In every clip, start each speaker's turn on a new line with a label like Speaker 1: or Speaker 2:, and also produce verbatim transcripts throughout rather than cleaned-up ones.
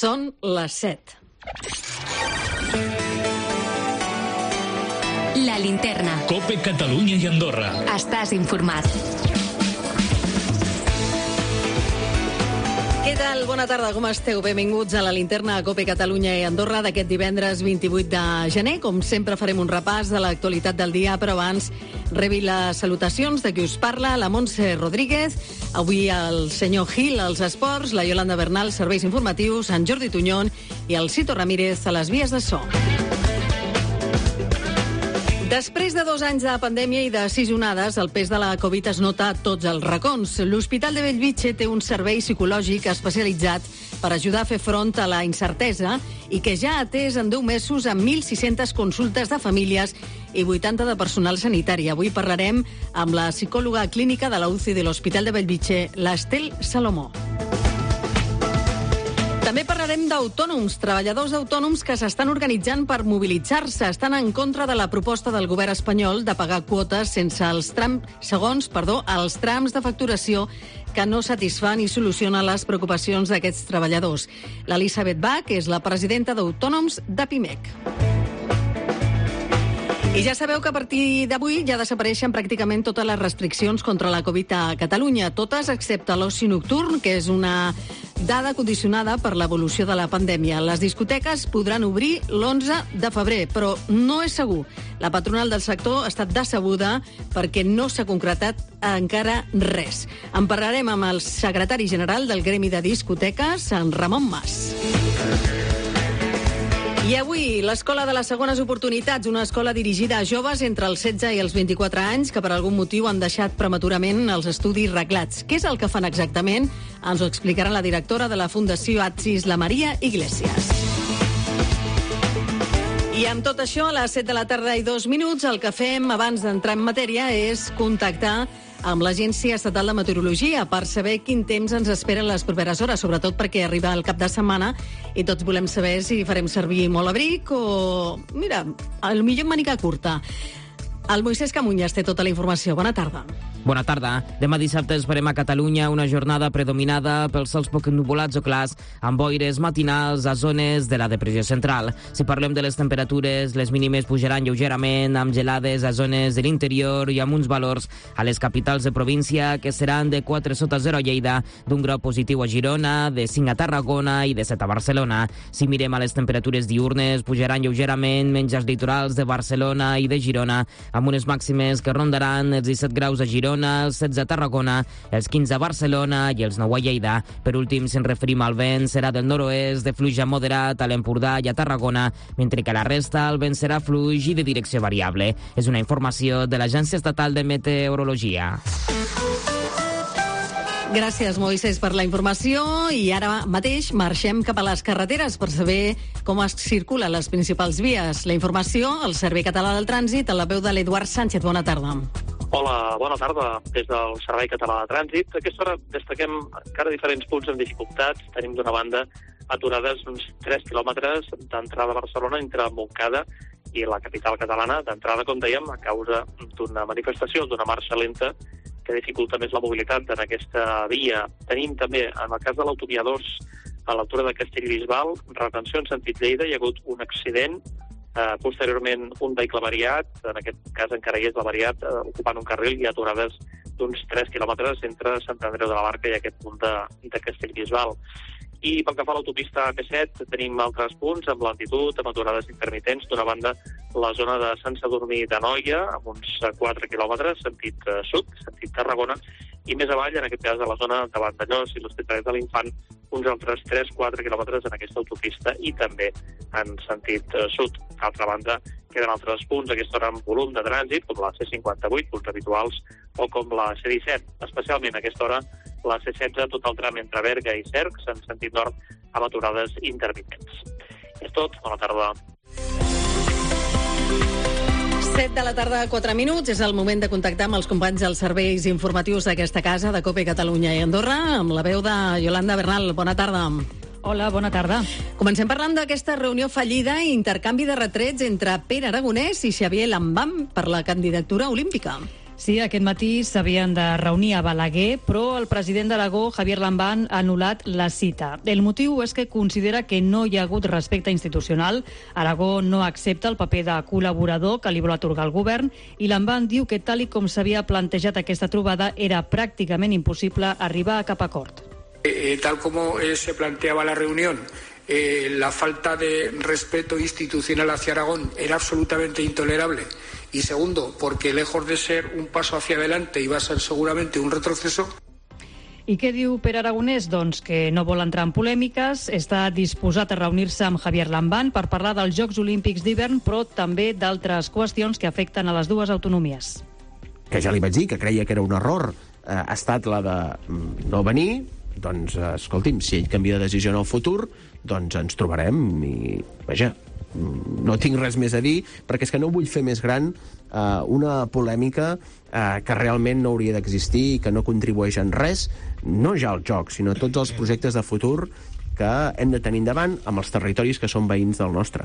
Speaker 1: Són les set.
Speaker 2: La Linterna.
Speaker 3: COPE Catalunya i Andorra.
Speaker 2: Estàs informat.
Speaker 1: Què tal? Bona tarda, com esteu? Benvinguts a la Linterna a COPE Catalunya i Andorra d'aquest divendres vint-i-vuit de gener. Com sempre farem un repàs de l'actualitat del dia, però abans rebi les salutacions de qui us parla, la Montse Rodríguez, avui el senyor Gil als esports, la Yolanda Bernal, serveis informatius, en Jordi Tuñón i el Cito Ramírez a les vies de so. Després de dos anys de pandèmia i de sis onades, el pes de la Covid es nota a tots els racons. L'Hospital de Bellvitge té un servei psicològic especialitzat per ajudar a fer front a la incertesa i que ja ha atès en deu mesos amb mil sis-centes consultes de famílies i vuitanta de personal sanitari. Avui parlarem amb la psicòloga clínica de la U C I de l'Hospital de Bellvitge, l'Estel Salomó. També parlarem d'autònoms, treballadors autònoms que s'estan organitzant per mobilitzar-se. Estan en contra de la proposta del govern espanyol de pagar quotes sense els trams, segons, perdó, els trams de facturació que no satisfan i solucionen les preocupacions d'aquests treballadors. L'Elisabet Bach és la presidenta d'Autònoms de Pimec. I ja sabeu que a partir d'avui ja desapareixen pràcticament totes les restriccions contra la Covid a Catalunya, totes excepte l'oci nocturn, que és una dada condicionada per l'evolució de la pandèmia. Les discoteques podran obrir l'onze de febrer, però no és segur. La patronal del sector ha estat decebuda perquè no s'ha concretat encara res. En parlarem amb el secretari general del Gremi de Discoteques, en Ramon Mas. I avui, l'Escola de les Segones Oportunitats, una escola dirigida a joves entre els setze i els vint-i-quatre anys que per algun motiu han deixat prematurament els estudis reglats. Què és el que fan exactament? Ens ho explicarà la directora de la Fundació Atsis, la Maria Iglesias. I amb tot això, a les set de la tarda i dos minuts, el que fem abans d'entrar en matèria és contactar amb l'Agència Estatal de Meteorologia per saber quin temps ens espera en les properes hores, sobretot perquè arriba el cap de setmana i tots volem saber si farem servir molt abric o, mira, el millor en màniga curta. El Moisès Camunyes té tota la informació. Bona tarda.
Speaker 4: Bona tarda. Demà dissabte esperem a Catalunya una jornada predominada pels cels poc nuvolats o clars, amb boires matinals a zones de la depressió central. Si parlem de les temperatures, les mínimes pujaran lleugerament, amb gelades a zones de l'interior i amb uns valors a les capitals de província que seran de quatre sota zero a Lleida, d'un grau positiu a Girona, de cinc a Tarragona i de set a Barcelona. Si mirem a les temperatures diurnes, pujaran lleugerament menys als litorals de Barcelona i de Girona, amb unes màximes que rondaran els disset graus a Girona, els setze a Tarragona, els quinze a Barcelona i els nou a Lleida. Per últim, si ens referim al vent, serà del nord-oest de fluix a moderat a l'Empordà i a Tarragona, mentre que a la resta el vent serà fluix i de direcció variable. És una informació de l'Agència Estatal de Meteorologia.
Speaker 1: Gràcies, Moisès, per la informació. I ara mateix marxem cap a les carreteres per saber com es circula les principals vies. La informació, el Servei Català del Trànsit, a la veu de l'Eduard Sánchez. Bona tarda.
Speaker 5: Hola, bona tarda. Des del Servei Català de Trànsit. A aquesta hora destaquem encara diferents punts amb dificultats. Tenim d'una banda aturades uns tres quilòmetres d'entrada a Barcelona entre Montcada i la capital catalana. D'entrada, com dèiem, a causa d'una manifestació, d'una marxa lenta que dificulta més la mobilitat en aquesta via. Tenim també, en el cas de l'autovia dos, a l'altura de Castellbisbal, retenció en sentit Lleida, hi ha hagut un accident. Uh, posteriorment, un vehicle variat, en aquest cas encara hi és la variat, uh, ocupant un carril i aturades d'uns tres quilòmetres entre Sant Andreu de la Barca i aquest punt de, de Castellbisbal. I pel que fa a l'autopista A P set, tenim altres punts amb lentitud, amb aturades intermitents. D'una banda, la zona de Sant Sadurní d'Anoia, amb uns quatre quilòmetres, sentit uh, sud, sentit Tarragona, i més avall, en aquest cas, a la zona de Vandellós i l'Hospitalet de l'Infant, uns altres tres quatre quilòmetres en aquesta autopista i també en sentit uh, sud. D'altra banda, queden altres punts a aquesta hora amb volum de trànsit, com la C cinquanta-vuit, punts habituals, o com la C disset. Especialment a aquesta hora, la C setze, tot el tram entre Berga i Cercs, en sentit nord, amb aturades intermitents. És tot. Bona tarda.
Speaker 1: set de la tarda, quatre minuts. És el moment de contactar amb els companys dels serveis informatius d'aquesta casa, de COPE Catalunya i Andorra, amb la veu de Yolanda Bernal. Bona tarda.
Speaker 6: Hola, bona tarda.
Speaker 1: Comencem parlant d'aquesta reunió fallida i intercanvi de retrets entre Pere Aragonès i Xavier Lambam per la candidatura olímpica.
Speaker 6: Sí, aquest matí s'havien de reunir a Balaguer, però el president d'Aragó, Javier Lambán, ha anul·lat la cita. El motiu és que considera que no hi ha hagut respecte institucional. Aragó no accepta el paper de col·laborador que li vol atorgar el govern i Lambán diu que tal i com s'havia plantejat aquesta trobada era pràcticament impossible arribar a cap acord.
Speaker 7: Eh, tal como eh, se planteaba la reunión, eh, la falta de respeto institucional hacia Aragón era absolutamente intolerable. Y segundo, porque lejos de ser un paso hacia adelante iba a ser seguramente un retroceso.
Speaker 6: I què diu Pere Aragonès? Doncs que no vol entrar en polèmiques, està disposat a reunir-se amb Javier Lambán per parlar dels Jocs Olímpics d'hivern, però també d'altres qüestions que afecten a les dues autonomies.
Speaker 8: Que ja li vaig dir que creia que era un error, eh, ha estat la de no venir, doncs, eh, escolti'm, si ell canvia de decisió en el futur, doncs ens trobarem i, vaja, no tinc res més a dir, perquè és que no vull fer més gran eh, una polèmica eh, que realment no hauria d'existir i que no contribueix en res, no ja als Jocs, sinó tots els projectes de futur que hem de tenir endavant amb els territoris que són veïns del nostre.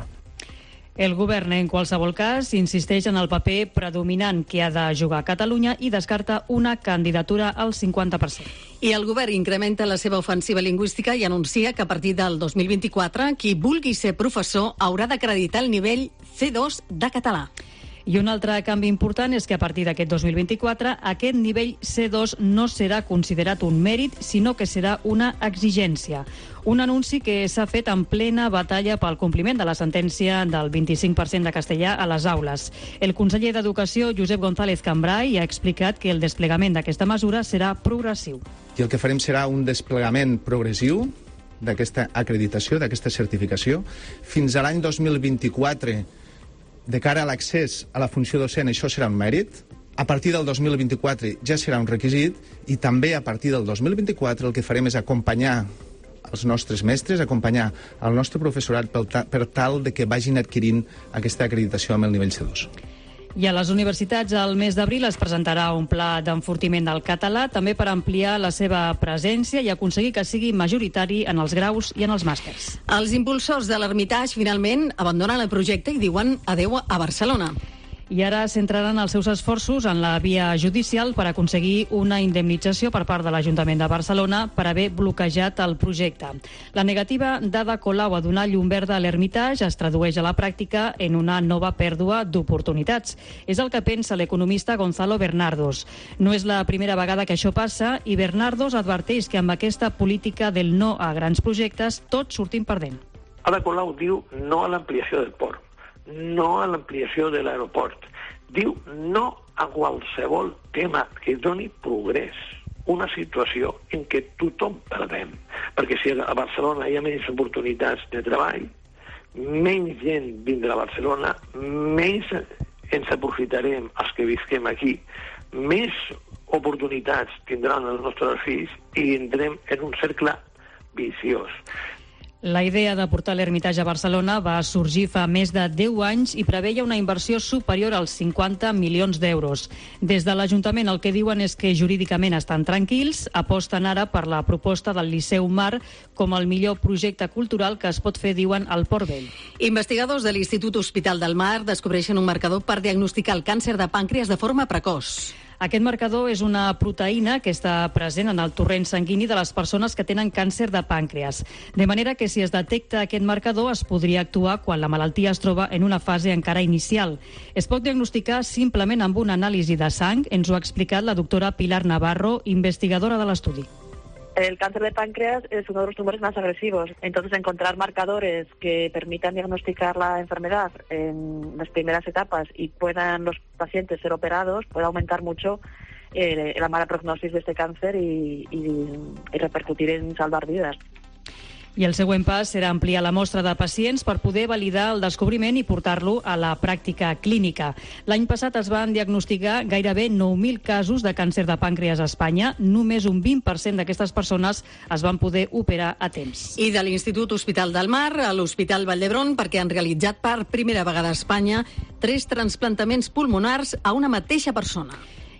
Speaker 6: El govern, en qualsevol cas, insisteix en el paper predominant que ha de jugar Catalunya i descarta una candidatura al cinquanta per cent.
Speaker 1: I el govern incrementa la seva ofensiva lingüística i anuncia que a partir del dos mil vint-i-quatre qui vulgui ser professor haurà d'acreditar el nivell C dos de català.
Speaker 6: I un altre canvi important és que a partir d'aquest dos mil vint-i-quatre aquest nivell C dos no serà considerat un mèrit, sinó que serà una exigència. Un anunci que s'ha fet en plena batalla pel compliment de la sentència del vint-i-cinc per cent de castellà a les aules. El conseller d'Educació, Josep González Cambray, ha explicat que el desplegament d'aquesta mesura serà progressiu.
Speaker 9: I el que farem serà un desplegament progressiu d'aquesta acreditació, d'aquesta certificació. Fins a l'any dos mil vint-i-quatre, de cara a l'accés a la funció docent, això serà un mèrit. A partir del dos mil vint-i-quatre ja serà un requisit i també a partir del dos mil vint-i-quatre el que farem és acompanyar els nostres mestres, acompanyar el nostre professorat per tal de que vagin adquirint aquesta acreditació amb el nivell C dos.
Speaker 6: I a les universitats al mes d'abril es presentarà un pla d'enfortiment del català, també per ampliar la seva presència i aconseguir que sigui majoritari en els graus i en els màsters.
Speaker 1: Els impulsors de l'Ermitage finalment abandonen el projecte i diuen adeu a Barcelona.
Speaker 6: I ara centraran els seus esforços en la via judicial per aconseguir una indemnització per part de l'Ajuntament de Barcelona per haver bloquejat el projecte. La negativa d'Ada Colau a donar llum verda a l'Ermitage es tradueix a la pràctica en una nova pèrdua d'oportunitats. És el que pensa l'economista Gonzalo Bernardos. No és la primera vegada que això passa i Bernardos adverteix que amb aquesta política del no a grans projectes tots sortim perdent.
Speaker 10: Ada Colau diu no a l'ampliació del port, no a l'ampliació de l'aeroport. Diu no a qualsevol tema que doni progrés. Una situació en què tothom perdem. Perquè si a Barcelona hi ha menys oportunitats de treball, menys gent vindrà a Barcelona, menys ens aprofitarem els que visquem aquí, més oportunitats tindran els nostres fills i entrem en un cercle viciós.
Speaker 6: La idea de portar l'Ermitage a Barcelona va sorgir fa més de deu anys i preveia una inversió superior als cinquanta milions d'euros. Des de l'Ajuntament el que diuen és que jurídicament estan tranquils, aposten ara per la proposta del Liceu Mar com el millor projecte cultural que es pot fer, diuen, al Port Vell.
Speaker 1: Investigadors de l'Institut Hospital del Mar descobreixen un marcador per diagnosticar el càncer de pàncreas de forma precoç.
Speaker 6: Aquest marcador és una proteïna que està present en el torrent sanguini de les persones que tenen càncer de pàncreas. De manera que si es detecta aquest marcador es podria actuar quan la malaltia es troba en una fase encara inicial. Es pot diagnosticar simplement amb una anàlisi de sang, ens ho ha explicat la doctora Pilar Navarro, investigadora de l'estudi.
Speaker 11: El cáncer de páncreas es uno de los tumores más agresivos, entonces encontrar marcadores que permitan diagnosticar la enfermedad en las primeras etapas y puedan los pacientes ser operados puede aumentar mucho eh, la mala prognosis de este cáncer y, y, y repercutir en salvar vidas.
Speaker 6: I el següent pas serà ampliar la mostra de pacients per poder validar el descobriment i portar-lo a la pràctica clínica. L'any passat es van diagnosticar gairebé nou mil casos de càncer de pàncreas a Espanya. Només un vint per cent d'aquestes persones es van poder operar a temps.
Speaker 1: I de l'Institut Hospital del Mar a l'Hospital Vall d'Hebron, perquè han realitzat per primera vegada a Espanya tres trasplantaments pulmonars a una mateixa persona.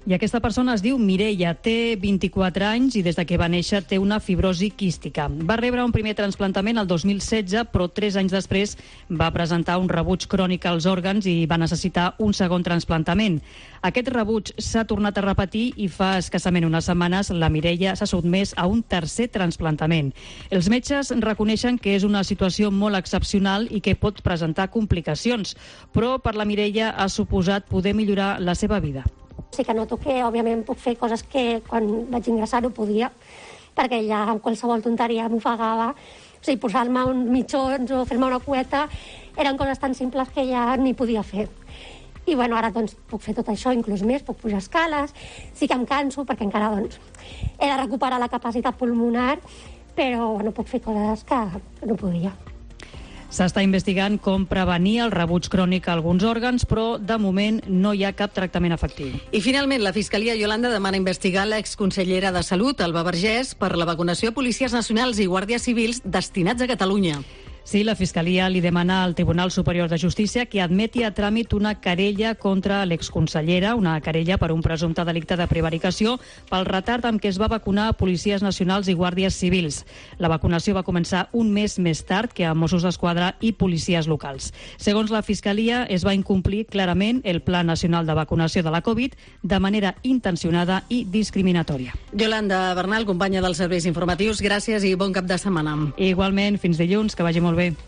Speaker 6: I aquesta persona es diu Mireia, té vint-i-quatre anys i des de que va néixer té una fibrosi quística. Va rebre un primer trasplantament el dos mil setze, però tres anys després va presentar un rebuig crònic als òrgans i va necessitar un segon trasplantament. Aquest rebuig s'ha tornat a repetir i fa escassament unes setmanes la Mireia s'ha sotmès a un tercer trasplantament. Els metges reconeixen que és una situació molt excepcional i que pot presentar complicacions, però per la Mireia ha suposat poder millorar la seva vida.
Speaker 12: Sí que noto que, òbviament, puc fer coses que quan vaig ingressar no podia, perquè ja amb qualsevol tonteria m'ofegava. O sigui, posar-me uns mitjons o fer-me una cueta eren coses tan simples que ja ni podia fer. I bueno, ara doncs puc fer tot això, inclús més, puc pujar escales, sí que em canso perquè encara doncs he de recuperar la capacitat pulmonar, però bueno, puc fer coses que no podia.
Speaker 6: S'està investigant com prevenir el rebuig crònic a alguns òrgans, però de moment no hi ha cap tractament efectiu.
Speaker 1: I finalment, la Fiscalia Yolanda demana investigar l'exconsellera de Salut, Alba Vergés, per la vacunació a policies nacionals i guàrdies civils destinats a Catalunya.
Speaker 6: Sí, la Fiscalia li demana al Tribunal Superior de Justícia que admeti a tràmit una querella contra l'exconsellera, una querella per un presumpte delicte de prevaricació pel retard amb què es va vacunar a policies nacionals i guàrdies civils. La vacunació va començar un mes més tard que a Mossos d'Esquadra i policies locals. Segons la Fiscalia, es va incomplir clarament el Pla Nacional de Vacunació de la Covid de manera intencionada i discriminatòria.
Speaker 1: Yolanda Bernal, companya dels serveis informatius, gràcies i bon cap de setmana.
Speaker 6: Igualment, fins dilluns, que vagi molt bé.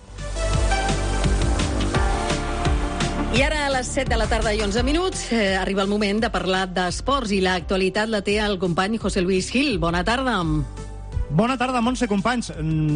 Speaker 1: I ara a les set de la tarda i onze minuts eh, arriba el moment de parlar d'esports i l'actualitat la té el company José Luis Gil. Bona tarda.
Speaker 13: Bona tarda, Montse, companys.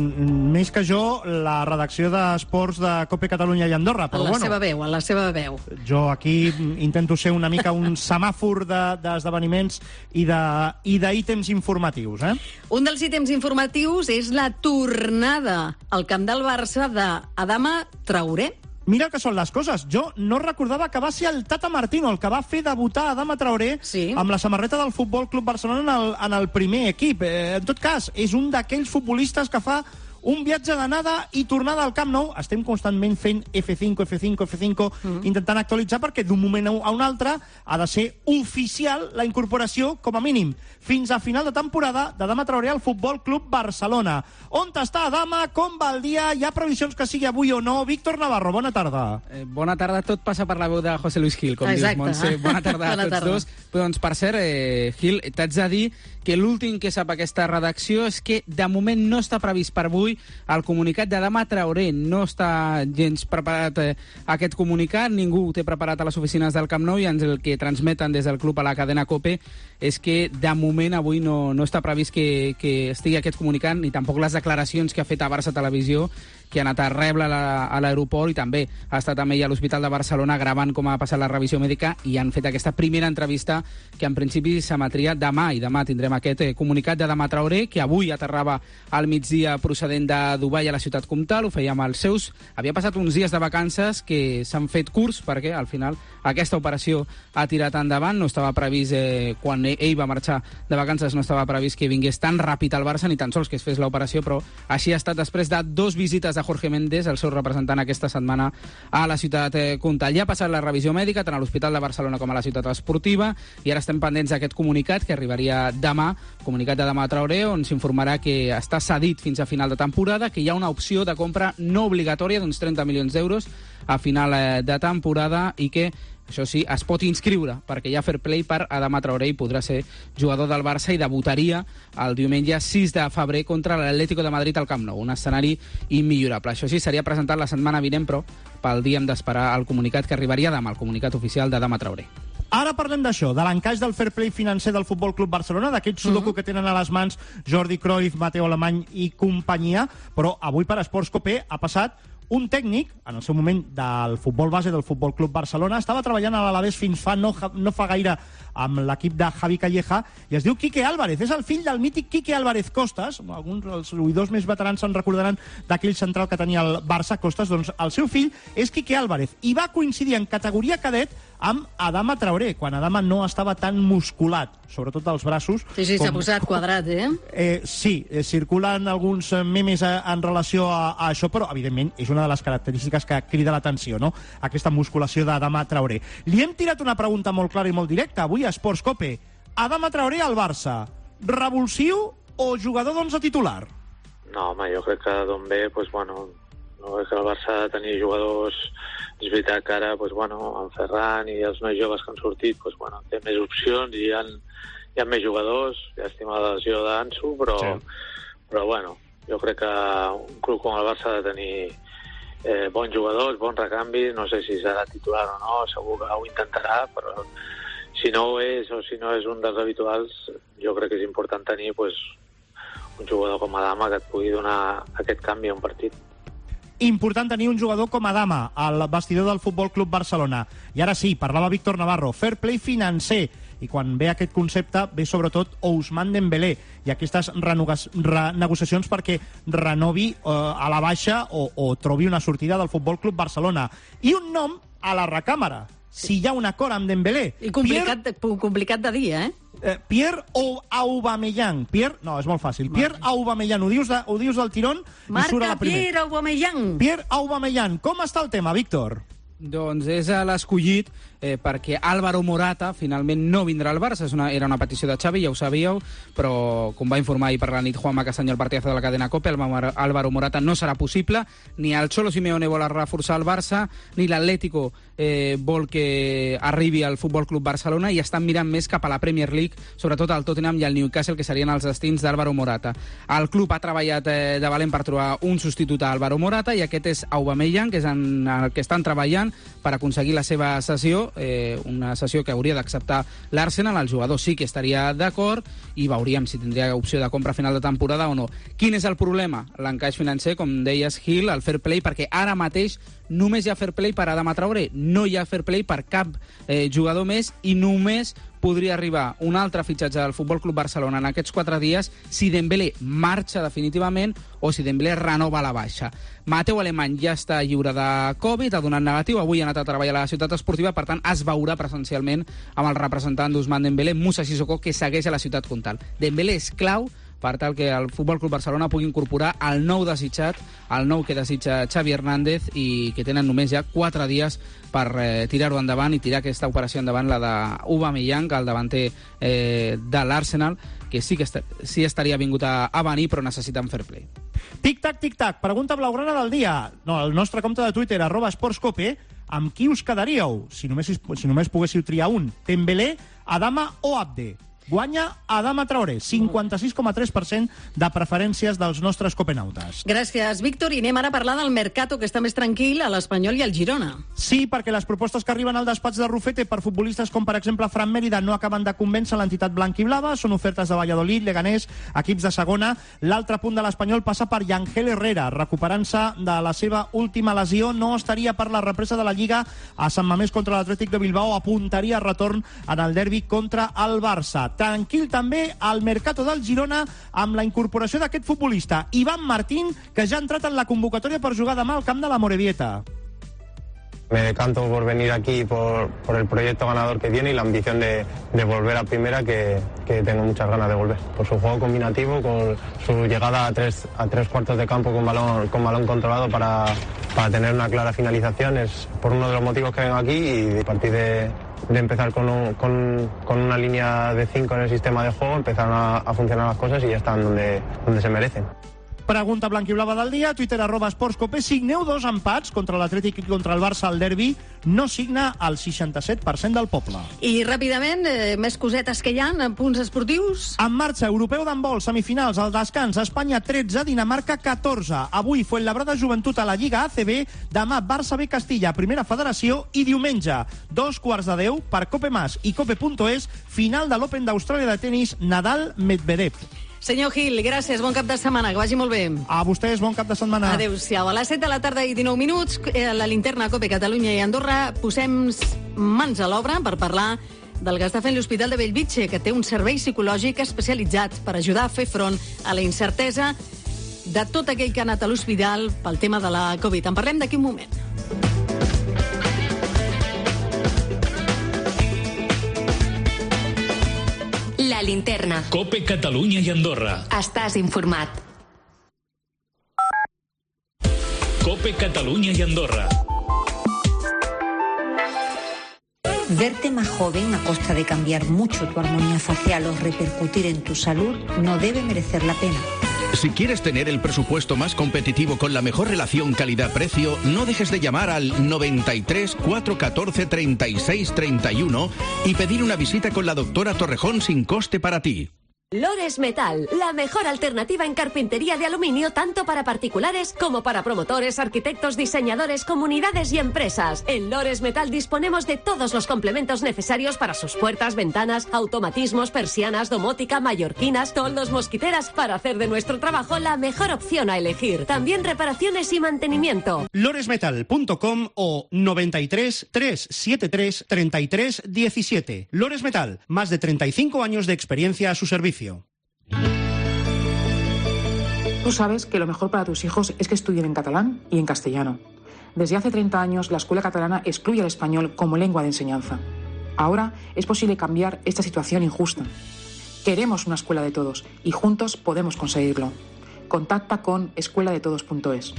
Speaker 13: Més que jo, la redacció d'esports de COPE Catalunya i Andorra. Però,
Speaker 1: a la
Speaker 13: bueno,
Speaker 1: seva veu, a la seva veu.
Speaker 13: Jo aquí intento ser una mica un semàfor d'esdeveniments de, i d'ítems informatius. Eh?
Speaker 1: Un dels ítems informatius és la tornada al camp del Barça d'Adama Traoré.
Speaker 13: Mira que són les coses. Jo no recordava que va ser el Tata Martino el que va fer debutar Adama Traoré sí. amb la samarreta del Futbol Club Barcelona en el, en el primer equip. Eh, en tot cas, és un d'aquells futbolistes que fa un viatge d'anada i tornada al Camp Nou. Estem constantment fent F cinc, F cinc, F cinc, mm. intentant actualitzar perquè d'un moment a un altre ha de ser oficial la incorporació, com a mínim, fins a final de temporada d'Adama Traoré al Futbol Club Barcelona. On està Adama? Com va el dia? Hi ha previsions que sigui avui o no? Víctor Navarro, bona tarda.
Speaker 14: Eh, bona tarda. Tot passa per la veu de José Luis Gil, com
Speaker 1: Exacte.
Speaker 14: dius, Montse. Bona tarda
Speaker 1: bona
Speaker 14: a tots
Speaker 1: tarda.
Speaker 14: dos. Però, doncs, per cert, eh, Gil, t'haig de dir que l'últim que sap aquesta redacció és que de moment no està previst per avui el comunicat d'Adama Traoré. No està gens preparat eh, aquest comunicat, ningú ho té preparat a les oficines del Camp Nou i ens el que transmeten des del club a la cadena COPE és que de moment avui no, no està previst que, que estigui aquest comunicat ni tampoc les declaracions que ha fet a Barça Televisió, que ha anat a rebre a l'aeroport i també ha estat amb ell a l'Hospital de Barcelona gravant com ha passat la revisió mèdica i han fet aquesta primera entrevista que en principi s'emetria demà i demà tindrem aquest eh, comunicat d'Adama Traoré que avui aterrava al migdia procedent de Dubai a la ciutat comtal, ho feia amb els seus, havia passat uns dies de vacances que s'han fet curts perquè al final aquesta operació ha tirat endavant, no estava previst eh, quan ell va marxar de vacances no estava previst que vingués tan ràpid al Barça ni tan sols que es fes l'operació, però així ha estat després de dos visites de Jorge Méndez, el seu representant aquesta setmana a la ciutat eh, comtal. Ja ha passat la revisió mèdica tant a l'Hospital de Barcelona com a la ciutat esportiva i ara estem pendents d'aquest comunicat que arribaria demà, comunicat d'Adama Traoré, on s'informarà que està cedit fins a final de temporada, que hi ha una opció de compra no obligatòria d'uns trenta milions d'euros a final eh, de temporada i que això sí, es pot inscriure perquè hi ha fair play per Adama Traoré i podrà ser jugador del Barça i debutaria el diumenge sis de febrer contra l'Atlético de Madrid al Camp Nou, un escenari immillorable. Això sí, seria presentat la setmana vinent, però pel dia hem d'esperar el comunicat que arribaria demà, el comunicat oficial d'Adama Traoré.
Speaker 13: Ara parlem d'això, de l'encaix del fair play financer del Futbol Club Barcelona, d'aquest sudoku mm-hmm. que tenen a les mans Jordi Cruyff, Mateo Alemany i companyia, però avui per Esports COPE ha passat un tècnic, en el seu moment del futbol base del Futbol Club Barcelona, estava treballant a l'Alavés fins fa no, no fa gaire amb l'equip de Javi Calleja, i es diu Quique Álvarez. És el fill del mític Quique Álvarez Costas. Alguns dels oïdors més veterans se'n recordaran d'aquell central que tenia el Barça Costas. Doncs el seu fill és Quique Álvarez, i va coincidir en categoria cadet amb Adama Traoré, quan Adama no estava tan musculat, sobretot dels braços.
Speaker 1: Sí, sí, s'ha posat quadrat, eh?
Speaker 13: eh sí, eh, circulen alguns memes a, en relació a, a això, però evidentment és una de les característiques que crida l'atenció, no? Aquesta musculació d'Adama Traoré. Li hem tirat una pregunta molt clara i molt directa. Avui avui a Esports Cope. Adama Traoré al Barça. Revulsiu o jugador d'onze titular?
Speaker 15: No, home, jo crec que d'on ve, doncs, bueno, no crec que el Barça ha de tenir jugadors. És veritat que ara, doncs, bueno, en Ferran i els nois joves que han sortit, doncs, bueno, té més opcions i hi ha, hi ha més jugadors. Llàstima la lesió d'Ansu, però, sí. però, bueno, jo crec que un club com el Barça ha de tenir eh, bons jugadors, bons recanvis. No sé si serà titular o no, segur que ho intentarà, però si no ho és o si no és un dels habituals, jo crec que és important tenir, doncs, un jugador com Adama que et pugui donar aquest canvi a un partit.
Speaker 13: Important tenir un jugador com Adama al vestidor del Futbol Club Barcelona. I ara sí, parlava Víctor Navarro, fair play financer. I quan ve aquest concepte, ve sobretot Ousmane Dembélé i aquestes renegociacions perquè renovi eh, a la baixa o, o trobi una sortida del Futbol Club Barcelona. I un nom a la recàmera, si hi ha un acord amb Dembélé.
Speaker 1: I complicat, Pierre... complicat de dir, eh?
Speaker 13: Eh, Pierre Aubameyang. Pierre, no, és molt fàcil. Pierre Aubameyang, ho dius, de, ho dius del tirón i surt a la primera.
Speaker 1: Pierre Aubameyang.
Speaker 13: Pierre Aubameyang. Com està el tema, Víctor?
Speaker 14: Doncs és l'escollit eh, perquè Álvaro Morata finalment no vindrà al Barça. És una, era una petició de Xavi, ja ho sabíeu, però com va informar ahir per la nit Juanma Castaño al partidazo de la cadena COPE, Álvaro Morata no serà possible. Ni el Cholo Simeone vol reforçar el Barça, ni l'Atlético eh, vol que arribi al Futbol Club Barcelona, i estan mirant més cap a la Premier League, sobretot al Tottenham i al Newcastle, que serien els destins d'Álvaro Morata. El club ha treballat eh, de valent per trobar un substitut a Álvaro Morata, i aquest és Aubameyang, que és en el que estan treballant per aconseguir la seva cessió, eh, una cessió que hauria d'acceptar l'Arsenal. El jugador sí que estaria d'acord i veuríem si tindria opció de compra a final de temporada o no. Quin és el problema? L'encaix financer, com deies, Gil, el fair play, perquè ara mateix només hi ha fair play per Adama Traoré, no hi ha fair play per cap eh, jugador més, i només podria arribar un altre fitxatge del Futbol Club Barcelona en aquests quatre dies si Dembélé marxa definitivament o si Dembélé renova la baixa. Mateu Alemany ja està lliure de Covid, ha donat negatiu, avui ha anat a treballar a la ciutat esportiva, per tant es veurà presencialment amb el representant d'Ousmane Dembélé, Moussa Sissoko, que segueix a la ciutat comtal. Dembélé és clau per tal que el Futbol Club Barcelona pugui incorporar el nou desitjat, el nou que desitja Xavi Hernández, i que tenen només ja quatre dies per eh, tirar-ho endavant i tirar aquesta operació endavant, la d'Aubameyang, el davanter eh, de l'Arsenal, que sí que est sí estaria vingut a, a venir, però necessiten fair play.
Speaker 13: Tic-tac, tic-tac, pregunta blaugrana del dia. No, el nostre compte de Twitter, arroba esportscope, amb qui us quedaríeu? Si només, si només poguéssiu triar un. Dembélé, Adama o Abde? Guanya Adama Traoré, cinquanta-sis coma tres per cent de preferències dels nostres copenautes.
Speaker 1: Gràcies, Víctor. I anem ara a parlar del Mercato, que està més tranquil, a l'Espanyol i al Girona.
Speaker 13: Sí, perquè les propostes que arriben al despatx de Rufete per futbolistes com, per exemple, Fran Mérida, no acaben de convèncer l'entitat blanc-i-blava. Són ofertes de Valladolid, Leganés, equips de segona. L'altre punt de l'Espanyol passa per Yangel Herrera. Recuperant-se de la seva última lesió, no estaria per la represa de la Lliga a Sant Mamés contra l'Atlètic de Bilbao. Apuntaria retorn en el derbi contra el Barça. Tranquil també al Mercato del Girona amb la incorporació d'aquest futbolista, Iván Martín, que ja ha entrat en la convocatòria per jugar demà al camp de la Morevieta.
Speaker 16: Me decanto por venir aquí por, por el proyecto ganador que tiene y la ambición de, de volver a primera, que, que tengo muchas ganas de volver. Por su juego combinativo, con su llegada a tres, a tres cuartos de campo con balón, con balón controlado para, para tener una clara finalización, es por uno de los motivos que vengo aquí, y a partir de, de empezar con, un, con, con una línea de cinco en el sistema de juego, empezaron a, a funcionar las cosas y ya están donde, donde se merecen.
Speaker 13: Pregunta blanquiblava del dia, Twitter arroba esportscope. Signeu dos empats contra l'Atlètic i contra el Barça al derbi. No signa el seixanta-set per cent del poble.
Speaker 1: I ràpidament, eh, més cosetes que hi ha, punts esportius.
Speaker 13: En marxa, europeu d'handbol, semifinals, al descans, Espanya tretze, Dinamarca catorze. Avui, Fuenlabrada Joventut a la Lliga A C B, demà Barça B Castilla, primera federació, i diumenge, dos quarts de deu, per Copemas i Cope.es, final de l'Open d'Austràlia de tenis, Nadal-Medvedev.
Speaker 1: Senyor Gil, gràcies, bon cap de setmana, que vagi molt bé.
Speaker 13: A vostès, bon cap de setmana.
Speaker 1: Adéu-siau. A les set de la tarda i dinou minuts, a la linterna Cope Catalunya i Andorra, posem mans a l'obra per parlar del que està fent l'Hospital de Bellvitge, que té un servei psicològic especialitzat per ajudar a fer front a la incertesa de tot aquell que ha anat a l'hospital pel tema de la Covid. En parlem d'aquí un moment.
Speaker 2: La linterna.
Speaker 3: Cope Catalunya i Andorra.
Speaker 2: Estàs informat.
Speaker 3: Cope Catalunya i Andorra.
Speaker 17: Verte más joven a costa de cambiar mucho tu armonía facial o repercutir en tu salud no debe merecer la pena.
Speaker 18: Si quieres tener el presupuesto más competitivo con la mejor relación calidad-precio, no dejes de llamar al noventa y tres, cuatrocientos catorce, treinta y seis, treinta y uno y pedir una visita con la doctora Torrejón sin coste para ti.
Speaker 19: Lores Metal, la mejor alternativa en carpintería de aluminio tanto para particulares como para promotores, arquitectos, diseñadores, comunidades y empresas. En Lores Metal disponemos de todos los complementos necesarios para sus puertas, ventanas, automatismos, persianas, domótica, mallorquinas, toldos, mosquiteras, para hacer de nuestro trabajo la mejor opción a elegir. También reparaciones y mantenimiento.
Speaker 13: lores metal punto com o noventa y tres, trescientos setenta y tres, treinta y tres diecisiete. Lores Metal, más de treinta y cinco años de experiencia a su servicio.
Speaker 20: Tú sabes que lo mejor para tus hijos es que estudien en catalán y en castellano. Desde hace treinta años, la escuela catalana excluye al español como lengua de enseñanza. Ahora es posible cambiar esta situación injusta. Queremos una escuela de todos y juntos podemos conseguirlo. Contacta con escuela de todos punto es.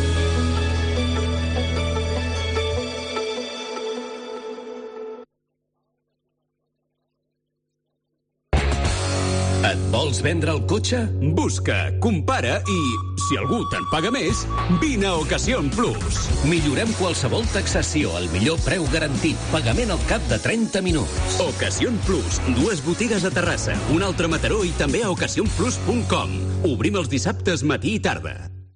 Speaker 21: Et vols vendre el cotxe? Busca, compara i, si algú te'n paga més, vine a Ocasión Plus. Millorem qualsevol taxació al millor preu garantit. Pagament al cap de trenta minuts. Ocasión Plus. Dues botigues a Terrassa, una altra a Mataró i també a ocasión plus punt com. Obrim els dissabtes matí i tarda.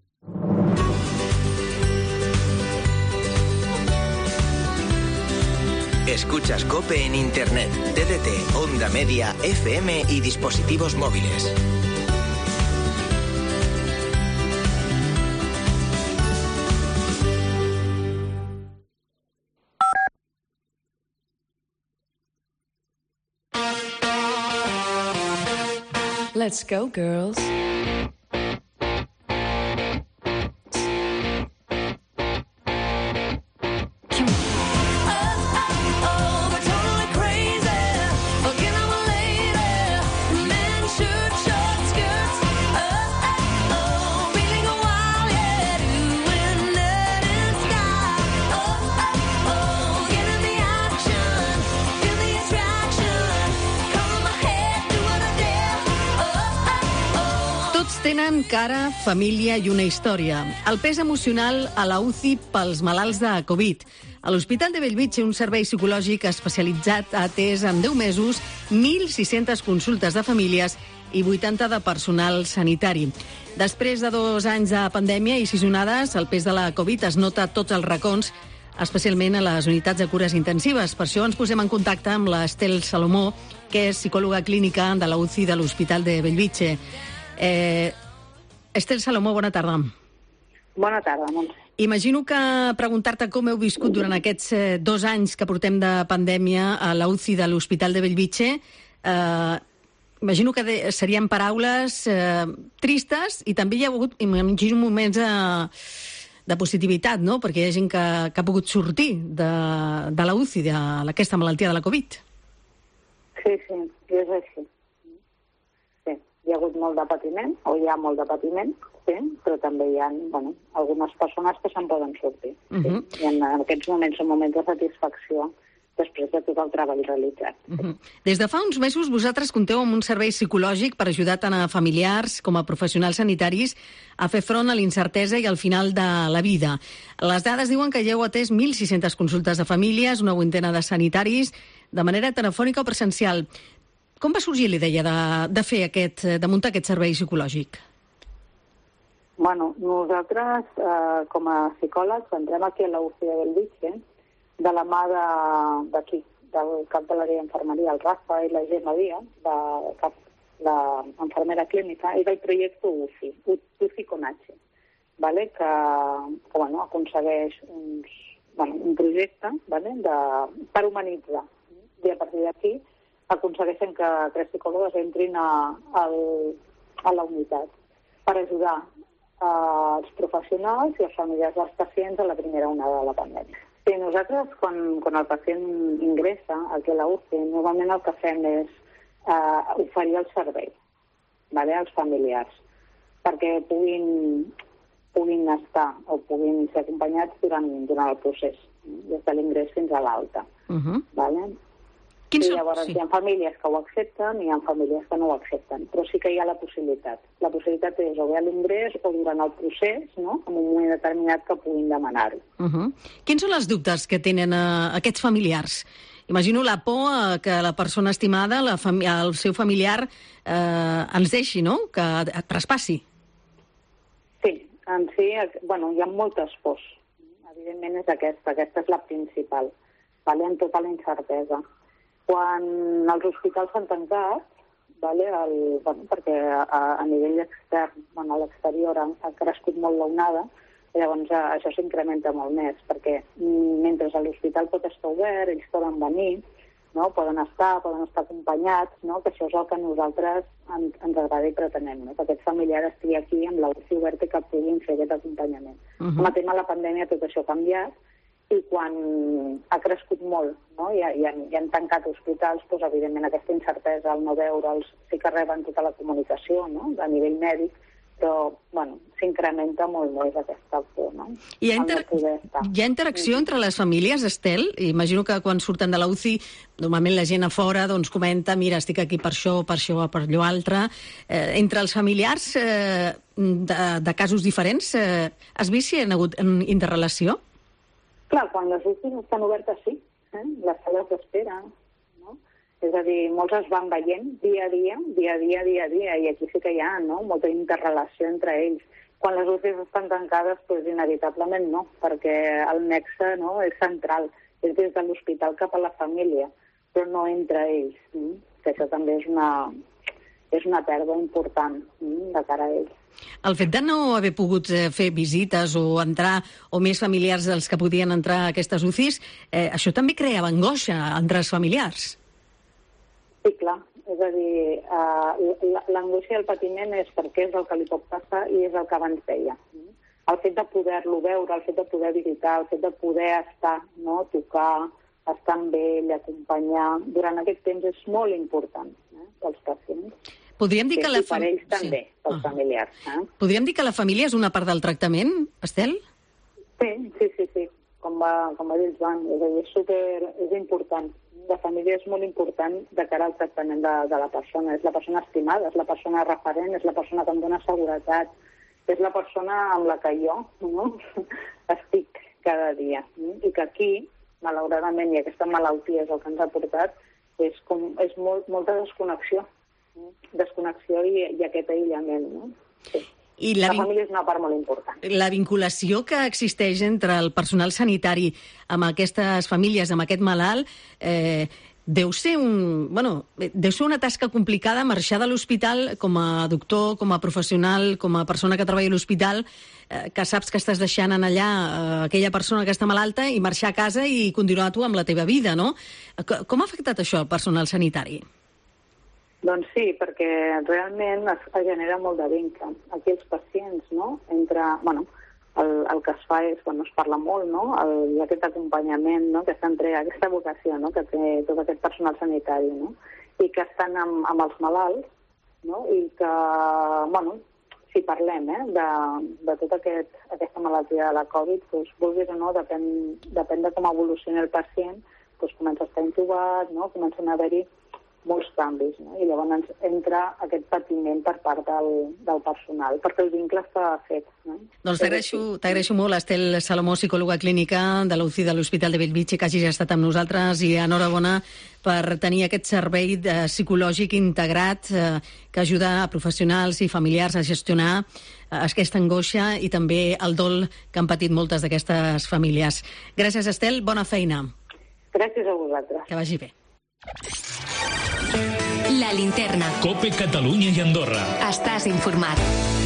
Speaker 22: Escuchas COPE en Internet, D D T, Onda Media, F M y dispositivos móviles.
Speaker 23: Let's go, girls.
Speaker 1: Tenen cara, família i una història. El pes emocional a la U C I pels malalts de Covid. A l'Hospital de Bellvitge, un servei psicològic especialitzat ha atès en deu mesos mil sis-centes consultes de famílies i vuitanta de personal sanitari. Després de dos anys de pandèmia i sis onades, el pes de la Covid es nota a tots els racons, especialment a les unitats de cures intensives. Per això ens posem en contacte amb l'Estel Salomó, que és psicòloga clínica de la U C I de l'Hospital de Bellvitge. Eh, Estel Salomó, bona tarda.
Speaker 11: Bona tarda, Montse.
Speaker 1: Imagino que preguntar-te com heu viscut durant aquests eh, dos anys que portem de pandèmia a la U C I de l'Hospital de Bellvitge, eh, imagino que de, serien paraules eh, tristes i també hi ha hagut, imagino, moments eh, de positivitat, no?, perquè hi ha gent que, que ha pogut sortir de, de la U C I, d'aquesta malaltia de la Covid.
Speaker 11: Sí, sí, és així. Hi ha hagut molt de patiment, o hi ha molt de patiment, sí, però també hi ha, bueno, algunes persones que se'n poden sortir. Uh -huh. Sí. I en aquests moments són moments de satisfacció després de tot el treball realitzat.
Speaker 1: Uh -huh. Des de fa uns mesos vosaltres compteu amb un servei psicològic per ajudar tant a familiars com a professionals sanitaris a fer front a l'incertesa i al final de la vida. Les dades diuen que ja heu atès mil sis-centes consultes de famílies, una vuitena de sanitaris, de manera telefònica o presencial. Com va sorgir la idea de, de fer aquest, de muntar aquest servei psicològic?
Speaker 11: Bueno, nosaltres, eh, com a psicòlegs, entrem aquí a la U C I de Bellvitge, de la mà d'aquí, de, del cap de l'àrea d'infermeria, el Rafa i la Gemma Díaz, de cap, l'enfermera clínica, i del projecte U C I, U C I con H, vale? que, que bueno, aconsegueix uns, bueno, un projecte, vale? de, per humanitzar. I a partir d'aquí aconsegueixen que tres psicòlogues entrin a, a, a la unitat per ajudar eh, els professionals i els familiars dels pacients a la primera onada de la pandèmia. Sí, nosaltres, quan, quan el pacient ingressa aquí a la U C I, normalment el que fem és eh, oferir el servei, vale, als familiars, perquè puguin, puguin estar o puguin ser acompanyats durant, durant el procés, des de l'ingrés fins a l'alta.
Speaker 1: Uh-huh.
Speaker 4: Vale? I llavors sí. Hi ha famílies que ho accepten i hi ha famílies que no ho accepten, però sí que hi ha la possibilitat. La possibilitat és o bé a l'ingrés o durant el procés, no? En un moment determinat que puguin demanar-ho.
Speaker 1: Uh-huh. Quins són els dubtes que tenen uh, aquests familiars? Imagino la por uh, que la persona estimada, la fami- el seu familiar, uh, ens deixi, no? Que et traspassi.
Speaker 4: Sí, en si, bueno, hi ha moltes pors. Evidentment és aquesta, aquesta és la principal, vale? En tota la incertesa. Quan els hospitals s'han tancat, vale, el, bueno, perquè a, a nivell extern, bueno, a l'exterior ha, ha crescut molt l'onada, llavors a, això s'incrementa molt més, perquè mentre l'hospital pot estar obert, ells poden venir, no? Poden estar, poden estar acompanyats, no? Que això és el que a nosaltres ens, ens agrada i pretenem, no? Que aquest familiar estigui aquí amb la U C I oberta i que puguin fer aquest acompanyament. Uh-huh. Amb el tema de la pandèmia tot això ha canviat, i quan ha crescut molt, no? I, i, han, i han tancat hospitals, doncs, evidentment aquesta incertesa, el no veure'ls, sí que reben tota la comunicació, no? A nivell mèdic, però bueno, s'incrementa molt més aquesta por, no?
Speaker 1: Hi ha, inter... no hi ha interacció sí. entre les famílies, Estel? Imagino que quan surten de la U C I, normalment la gent a fora doncs, comenta, mira, estic aquí per això, per això, per allò altre. Eh, entre els familiars eh, de, de casos diferents, eh, has vist si hi ha hagut interrelació?
Speaker 4: Clar, quan les U C Is estan obertes, sí. Eh? Les sales d'espera, no? És a dir, molts es van veient dia a dia, dia a dia, dia a dia, i aquí sí que hi ha, no?, molta interrelació entre ells. Quan les U C Is estan tancades, doncs inevitablement no, perquè el nexe, no?, és central, és des de l'hospital cap a la família, però no entre ells, eh? Que això també és una, és una pèrdua important eh? de cara a ells.
Speaker 1: El fet de no haver pogut fer visites o entrar, o més familiars dels que podien entrar a aquestes U C Is, eh, això també creava angoixa entre els familiars.
Speaker 4: Sí, clar. És a dir, uh, l'angoixa i el patiment és perquè és el que li pot passar i és el que abans deia. El fet de poder-lo veure, el fet de poder visitar, el fet de poder estar, no?, tocar, estar amb ell, acompanyar, durant aquest temps és molt important eh, pels pacients.
Speaker 1: Podríem dir que la
Speaker 4: fam... per ells també, sí. pels uh-huh. familiars. Eh?
Speaker 1: Podríem dir que la família és una part del tractament, Estel?
Speaker 4: Sí, sí, sí, sí. Com va, com va dir el Joan, és a dir, és super, és important. La família és molt important de cara al tractament de, de la persona. És la persona estimada, és la persona referent, és la persona que em dona seguretat, és la persona amb la que jo no? estic cada dia. I que aquí, malauradament, i aquesta malaltia és el que ens ha portat, és, com, és molt, molta desconnexió. desconnexió i, i aquest aïllament, no? Sí. I la, la família és una part molt important.
Speaker 1: La vinculació que existeix entre el personal sanitari amb aquestes famílies, amb aquest malalt, eh, deu ser un, bueno, deu ser una tasca complicada marxar de l'hospital com a doctor, com a professional, com a persona que treballa a l'hospital, eh, que saps que estàs deixant en allà eh, aquella persona que està malalta i marxar a casa i continuar tu amb la teva vida, no? Com ha afectat això al personal sanitari?
Speaker 4: Doncs sí, perquè realment es, es genera molt de vincle. Aquí els pacients, no?, entre, bueno, el, el que es fa és, bueno, es parla molt, no?, el, i aquest acompanyament, no?, aquesta entrega, aquesta vocació, no?, que té tot aquest personal sanitari, no?, i que estan amb, amb els malalts, no?, i que, bueno, si parlem, eh, de, de tota aquest, aquesta malaltia de la Covid, doncs, vulguis o no, depèn, depèn de com evolucioni el pacient, doncs comença a estar intubat, no?, comencen a haver-hi molts canvis, no? I llavors entra aquest patiment per part del, del personal, perquè el vincle està fet. No?
Speaker 1: Doncs t'agraeixo molt, Estel Salomó, psicòloga clínica de l'U C I de l'Hospital de Bellvitge, que hagis estat amb nosaltres, i enhorabona per tenir aquest servei de psicològic integrat eh, que ajuda a professionals i familiars a gestionar eh, aquesta angoixa i també el dol que han patit moltes d'aquestes famílies. Gràcies, Estel, bona feina.
Speaker 4: Gràcies a vosaltres.
Speaker 1: Que vagi bé.
Speaker 2: La linterna.
Speaker 3: Cope Catalunya i Andorra.
Speaker 2: Estàs informat.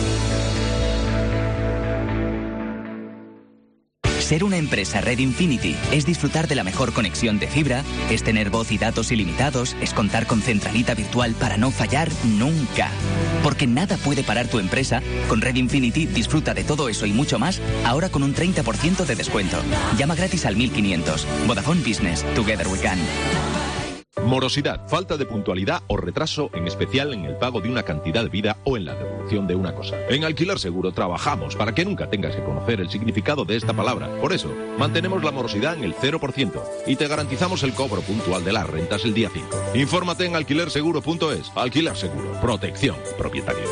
Speaker 5: Ser una empresa Red Infinity es disfrutar de la mejor conexión de fibra, es tener voz y datos ilimitados, es contar con centralita virtual para no fallar nunca. Porque nada puede parar tu empresa. Con Red Infinity disfruta de todo eso y mucho más, ahora con un treinta por ciento de descuento. Llama gratis al mil quinientos. Vodafone Business. Together we can.
Speaker 7: Morosidad, falta de puntualidad o retraso, en especial en el pago de una cantidad de vida o en la devolución de una cosa. En Alquiler Seguro trabajamos para que nunca tengas que conocer el significado de esta palabra. Por eso, mantenemos la morosidad en el cero por ciento y te garantizamos el cobro puntual de las rentas el día cinco. Infórmate en alquiler seguro punto es. Alquiler Seguro. Protección de propietarios.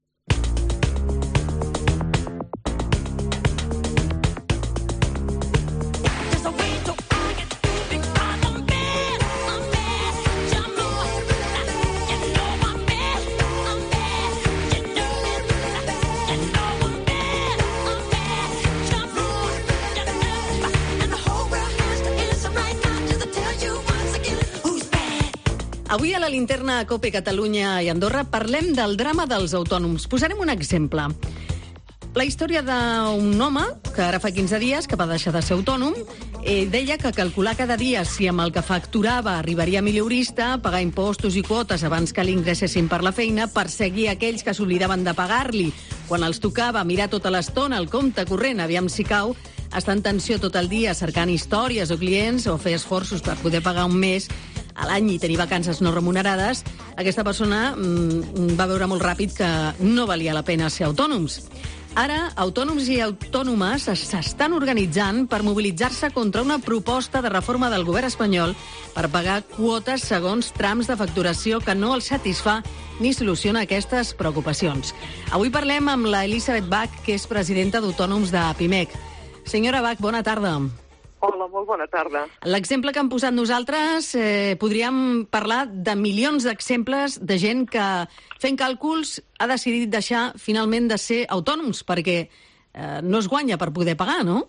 Speaker 1: Avui a la linterna COPE Catalunya i Andorra parlem del drama dels autònoms. Posarem un exemple. La història d'un home que ara fa quinze dies que va deixar de ser autònom eh, deia que calcular cada dia si amb el que facturava arribaria a mileurista, pagar impostos i quotes abans que l'ingressessin per la feina, perseguir aquells que s'oblidaven de pagar-li quan els tocava, mirar tota l'estona el compte corrent, aviam si cau, estar en tensió tot el dia cercant històries o clients o fer esforços per poder pagar un mes a l'any i tenir vacances no remunerades, aquesta persona mmm, va veure molt ràpid que no valia la pena ser autònoms. Ara, autònoms i autònomes s'estan organitzant per mobilitzar-se contra una proposta de reforma del govern espanyol per pagar quotes segons trams de facturació que no els satisfà ni soluciona aquestes preocupacions. Avui parlem amb la Elisabeth Bach, que és presidenta d'Autònoms de Pimec. Senyora Bach, bona tarda.
Speaker 8: Hola, molt bona tarda.
Speaker 1: L'exemple que hem posat nosaltres, eh, podríem parlar de milions d'exemples de gent que, fent càlculs, ha decidit deixar finalment de ser autònoms, perquè eh, no es guanya per poder pagar, no?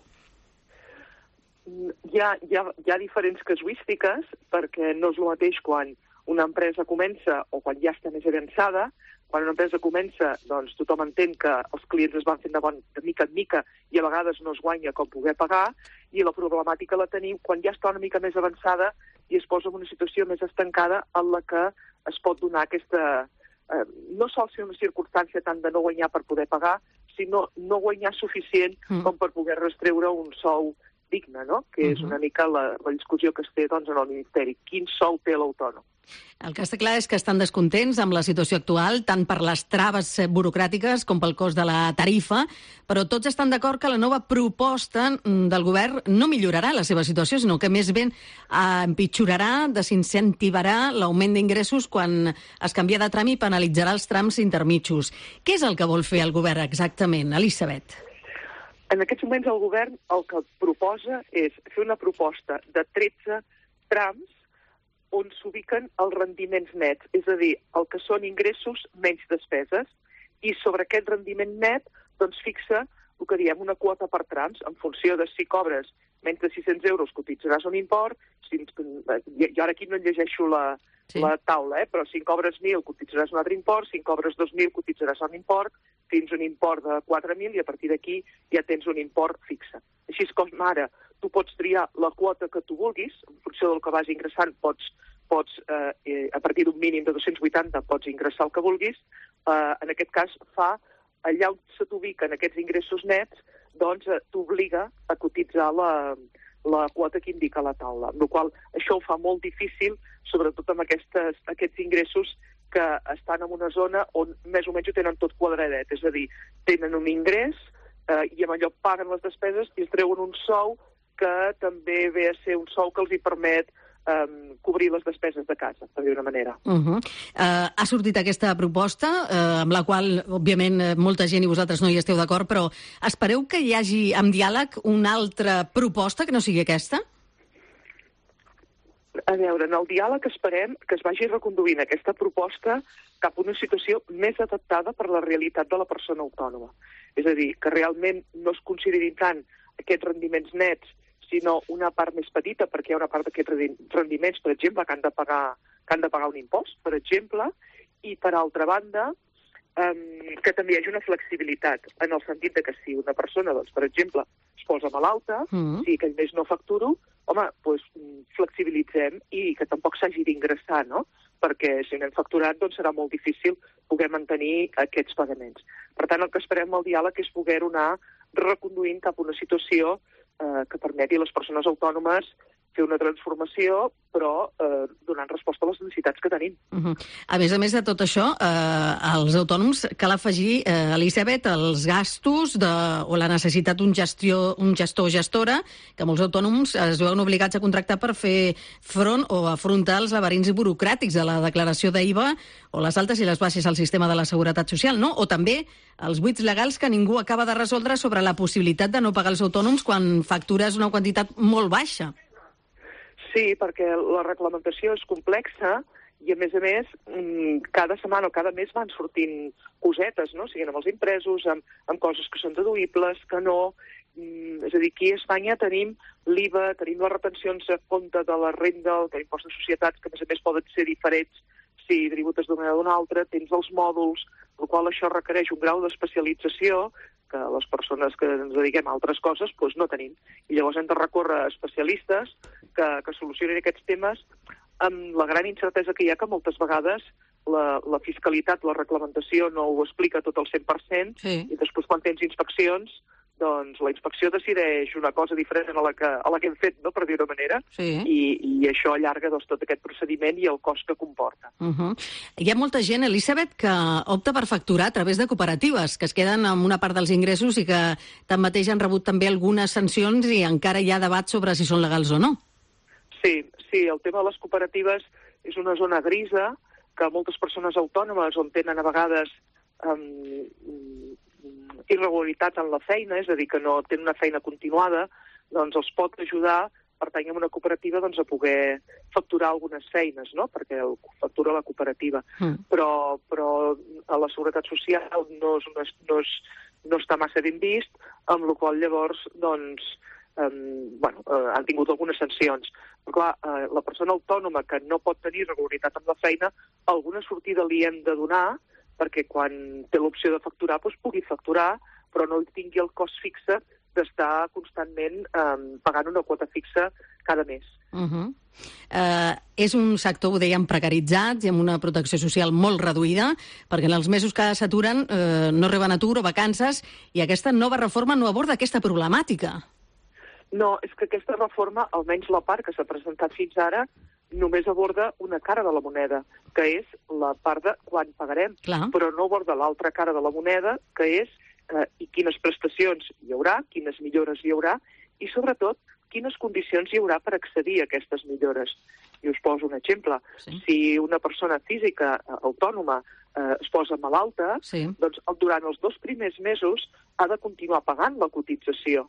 Speaker 8: Hi ha, hi ha, hi ha diferents casuístiques, perquè no és el mateix quan una empresa comença o quan ja està més avançada. Quan una empresa comença, doncs tothom entén que els clients es van fent de, bon, de mica en mica i a vegades no es guanya com poder pagar, i la problemàtica la tenim quan ja està una mica més avançada i es posa en una situació més estancada en la que es pot donar aquesta... Eh, no sol ser una circumstància tant de no guanyar per poder pagar, sinó no guanyar suficient mm. com per poder restreure un sou digne, no? Que uh-huh. és una mica la, la discussió que es té doncs, en el Ministeri. Quin sou té l'autònom?
Speaker 1: El que està clar és que estan descontents amb la situació actual, tant per les traves burocràtiques com pel cost de la tarifa, però tots estan d'acord que la nova proposta del govern no millorarà la seva situació, sinó que més ben eh, empitjorarà, desincentivarà l'augment d'ingressos quan es canvia de tram i penalitzarà els trams intermitjos. Què és el que vol fer el govern exactament, Elisabeth?
Speaker 8: En aquests moments el govern el que proposa és fer una proposta de tretze trams on s'ubiquen els rendiments nets, és a dir, el que són ingressos menys despeses, i sobre aquest rendiment net doncs fixa el que diem una quota per trams, en funció de si cobres menys de sis-cents euros cotitzaràs un import, si, jo ara aquí no llegeixo la, sí. la taula, eh? Però si en cobres mil cotitzaràs un altre import, si en cobres dos mil cotitzaràs un import, fins un import de quatre mil i a partir d'aquí ja tens un import fixe. Així és com ara tu pots triar la quota que tu vulguis, en funció del que vas ingressant pots, pots eh, a partir d'un mínim de dos-cents vuitanta pots ingressar el que vulguis, eh, en aquest cas fa, allà on se t'ubiquen aquests ingressos nets, doncs eh, t'obliga a cotitzar la, la quota que indica la taula, amb la qual això ho fa molt difícil, sobretot amb aquestes, aquests ingressos que estan en una zona on més o menys ho tenen tot quadradet, és a dir, tenen un ingrés eh, i amb allò paguen les despeses i es treuen un sou que també ve a ser un sou que els hi permet eh, cobrir les despeses de casa, per dir una manera.
Speaker 1: Uh-huh. Uh, ha sortit aquesta proposta, uh, amb la qual, òbviament, molta gent i vosaltres no hi esteu d'acord, però espereu que hi hagi, amb diàleg, una altra proposta que no sigui aquesta?
Speaker 8: A veure, en el diàleg esperem que es vagi reconduint aquesta proposta cap a una situació més adaptada per la realitat de la persona autònoma. És a dir, que realment no es considerin tant aquests rendiments nets, sinó una part més petita, perquè hi ha una part d'aquests rendiments, per exemple, que han de pagar, que han de pagar un impost, per exemple, i per altra banda, um, que també hi hagi una flexibilitat, en el sentit de que si una persona, doncs, per exemple, es posa malalta, mm. si aquell mes no facturo, home, doncs flexibilitzem i que tampoc s'hagi d'ingressar, no? Perquè si no hem facturat, doncs serà molt difícil poder mantenir aquests pagaments. Per tant, el que esperem al diàleg és poder anar reconduint cap a una situació eh, que permeti a les persones autònomes fer una transformació, però eh, donant resposta a les necessitats que tenim.
Speaker 1: Uh-huh. A més a més de tot això, eh, als autònoms cal afegir, eh, Elisabet, els gastos de, o la necessitat d'un gestió, un gestor o gestora, que molts autònoms es veuen obligats a contractar per fer front o afrontar els laberints burocràtics de la declaració d'I V A o les altes i les baixes al sistema de la Seguretat Social, no? O també els buits legals que ningú acaba de resoldre sobre la possibilitat de no pagar els autònoms quan factures una quantitat molt baixa.
Speaker 8: Sí, perquè la reglamentació és complexa i, a més a més, cada setmana o cada mes van sortint cosetes, no? Siguin amb els impresos, amb, amb coses que són deduïbles, que no. És a dir, aquí a Espanya tenim l'I V A, tenim les retencions a compte de la renda, de l'impost de societats, que a més a més poden ser diferents si tributes d'una manera o d'una altra, tens els mòduls, el qual això requereix un grau d'especialització que les persones que ens dediquem a altres coses doncs no tenim. I llavors hem de recórrer a especialistes que, que solucionin aquests temes amb la gran incertesa que hi ha que moltes vegades la, la fiscalitat, la reglamentació no ho explica tot al cent per cent sí. I després quan tens inspeccions doncs la inspecció decideix una cosa diferent a la que, a la que hem fet, no, per dir-ho manera, sí. I, i això allarga doncs, tot aquest procediment i el cost que comporta.
Speaker 1: Uh-huh. Hi ha molta gent, Elisabet, que opta per facturar a través de cooperatives, que es queden amb una part dels ingressos i que tanmateix han rebut també algunes sancions i encara hi ha debat sobre si són legals o no.
Speaker 8: Sí, sí, el tema de les cooperatives és una zona grisa que moltes persones autònomes on tenen a vegades um, irregularitat en la feina, és a dir, que no tenen una feina continuada, doncs els pot ajudar, pertany a una cooperativa, doncs a poder facturar algunes feines, no?, perquè el factura la cooperativa. Mm. Però, però a la Seguretat Social no, és, no, és, no, és, no està massa ben vist, amb la qual llavors, doncs, eh, bueno, eh, han tingut algunes sancions. Però clar, eh, la persona autònoma que no pot tenir regularitat amb la feina, alguna sortida li hem de donar, perquè quan té l'opció de facturar, doncs pugui facturar, però no tingui el cost fixe d'estar constantment eh, pagant una quota fixa cada mes.
Speaker 1: Uh-huh. Uh, és un sector, ho dèiem, precaritzat i amb una protecció social molt reduïda, perquè en els mesos que s'aturen uh, no reben atur o vacances, i aquesta nova reforma no aborda aquesta problemàtica.
Speaker 8: No, és que aquesta reforma, almenys la part que s'ha presentat fins ara, només aborda una cara de la moneda, que és la part de quan pagarem, Clar. Però no aborda l'altra cara de la moneda, que és eh, i quines prestacions hi haurà, quines millores hi haurà, i sobretot quines condicions hi haurà per accedir a aquestes millores. I us poso un exemple. Sí. Si una persona física autònoma eh, es posa malalta, sí. Doncs durant els dos primers mesos ha de continuar pagant la cotització.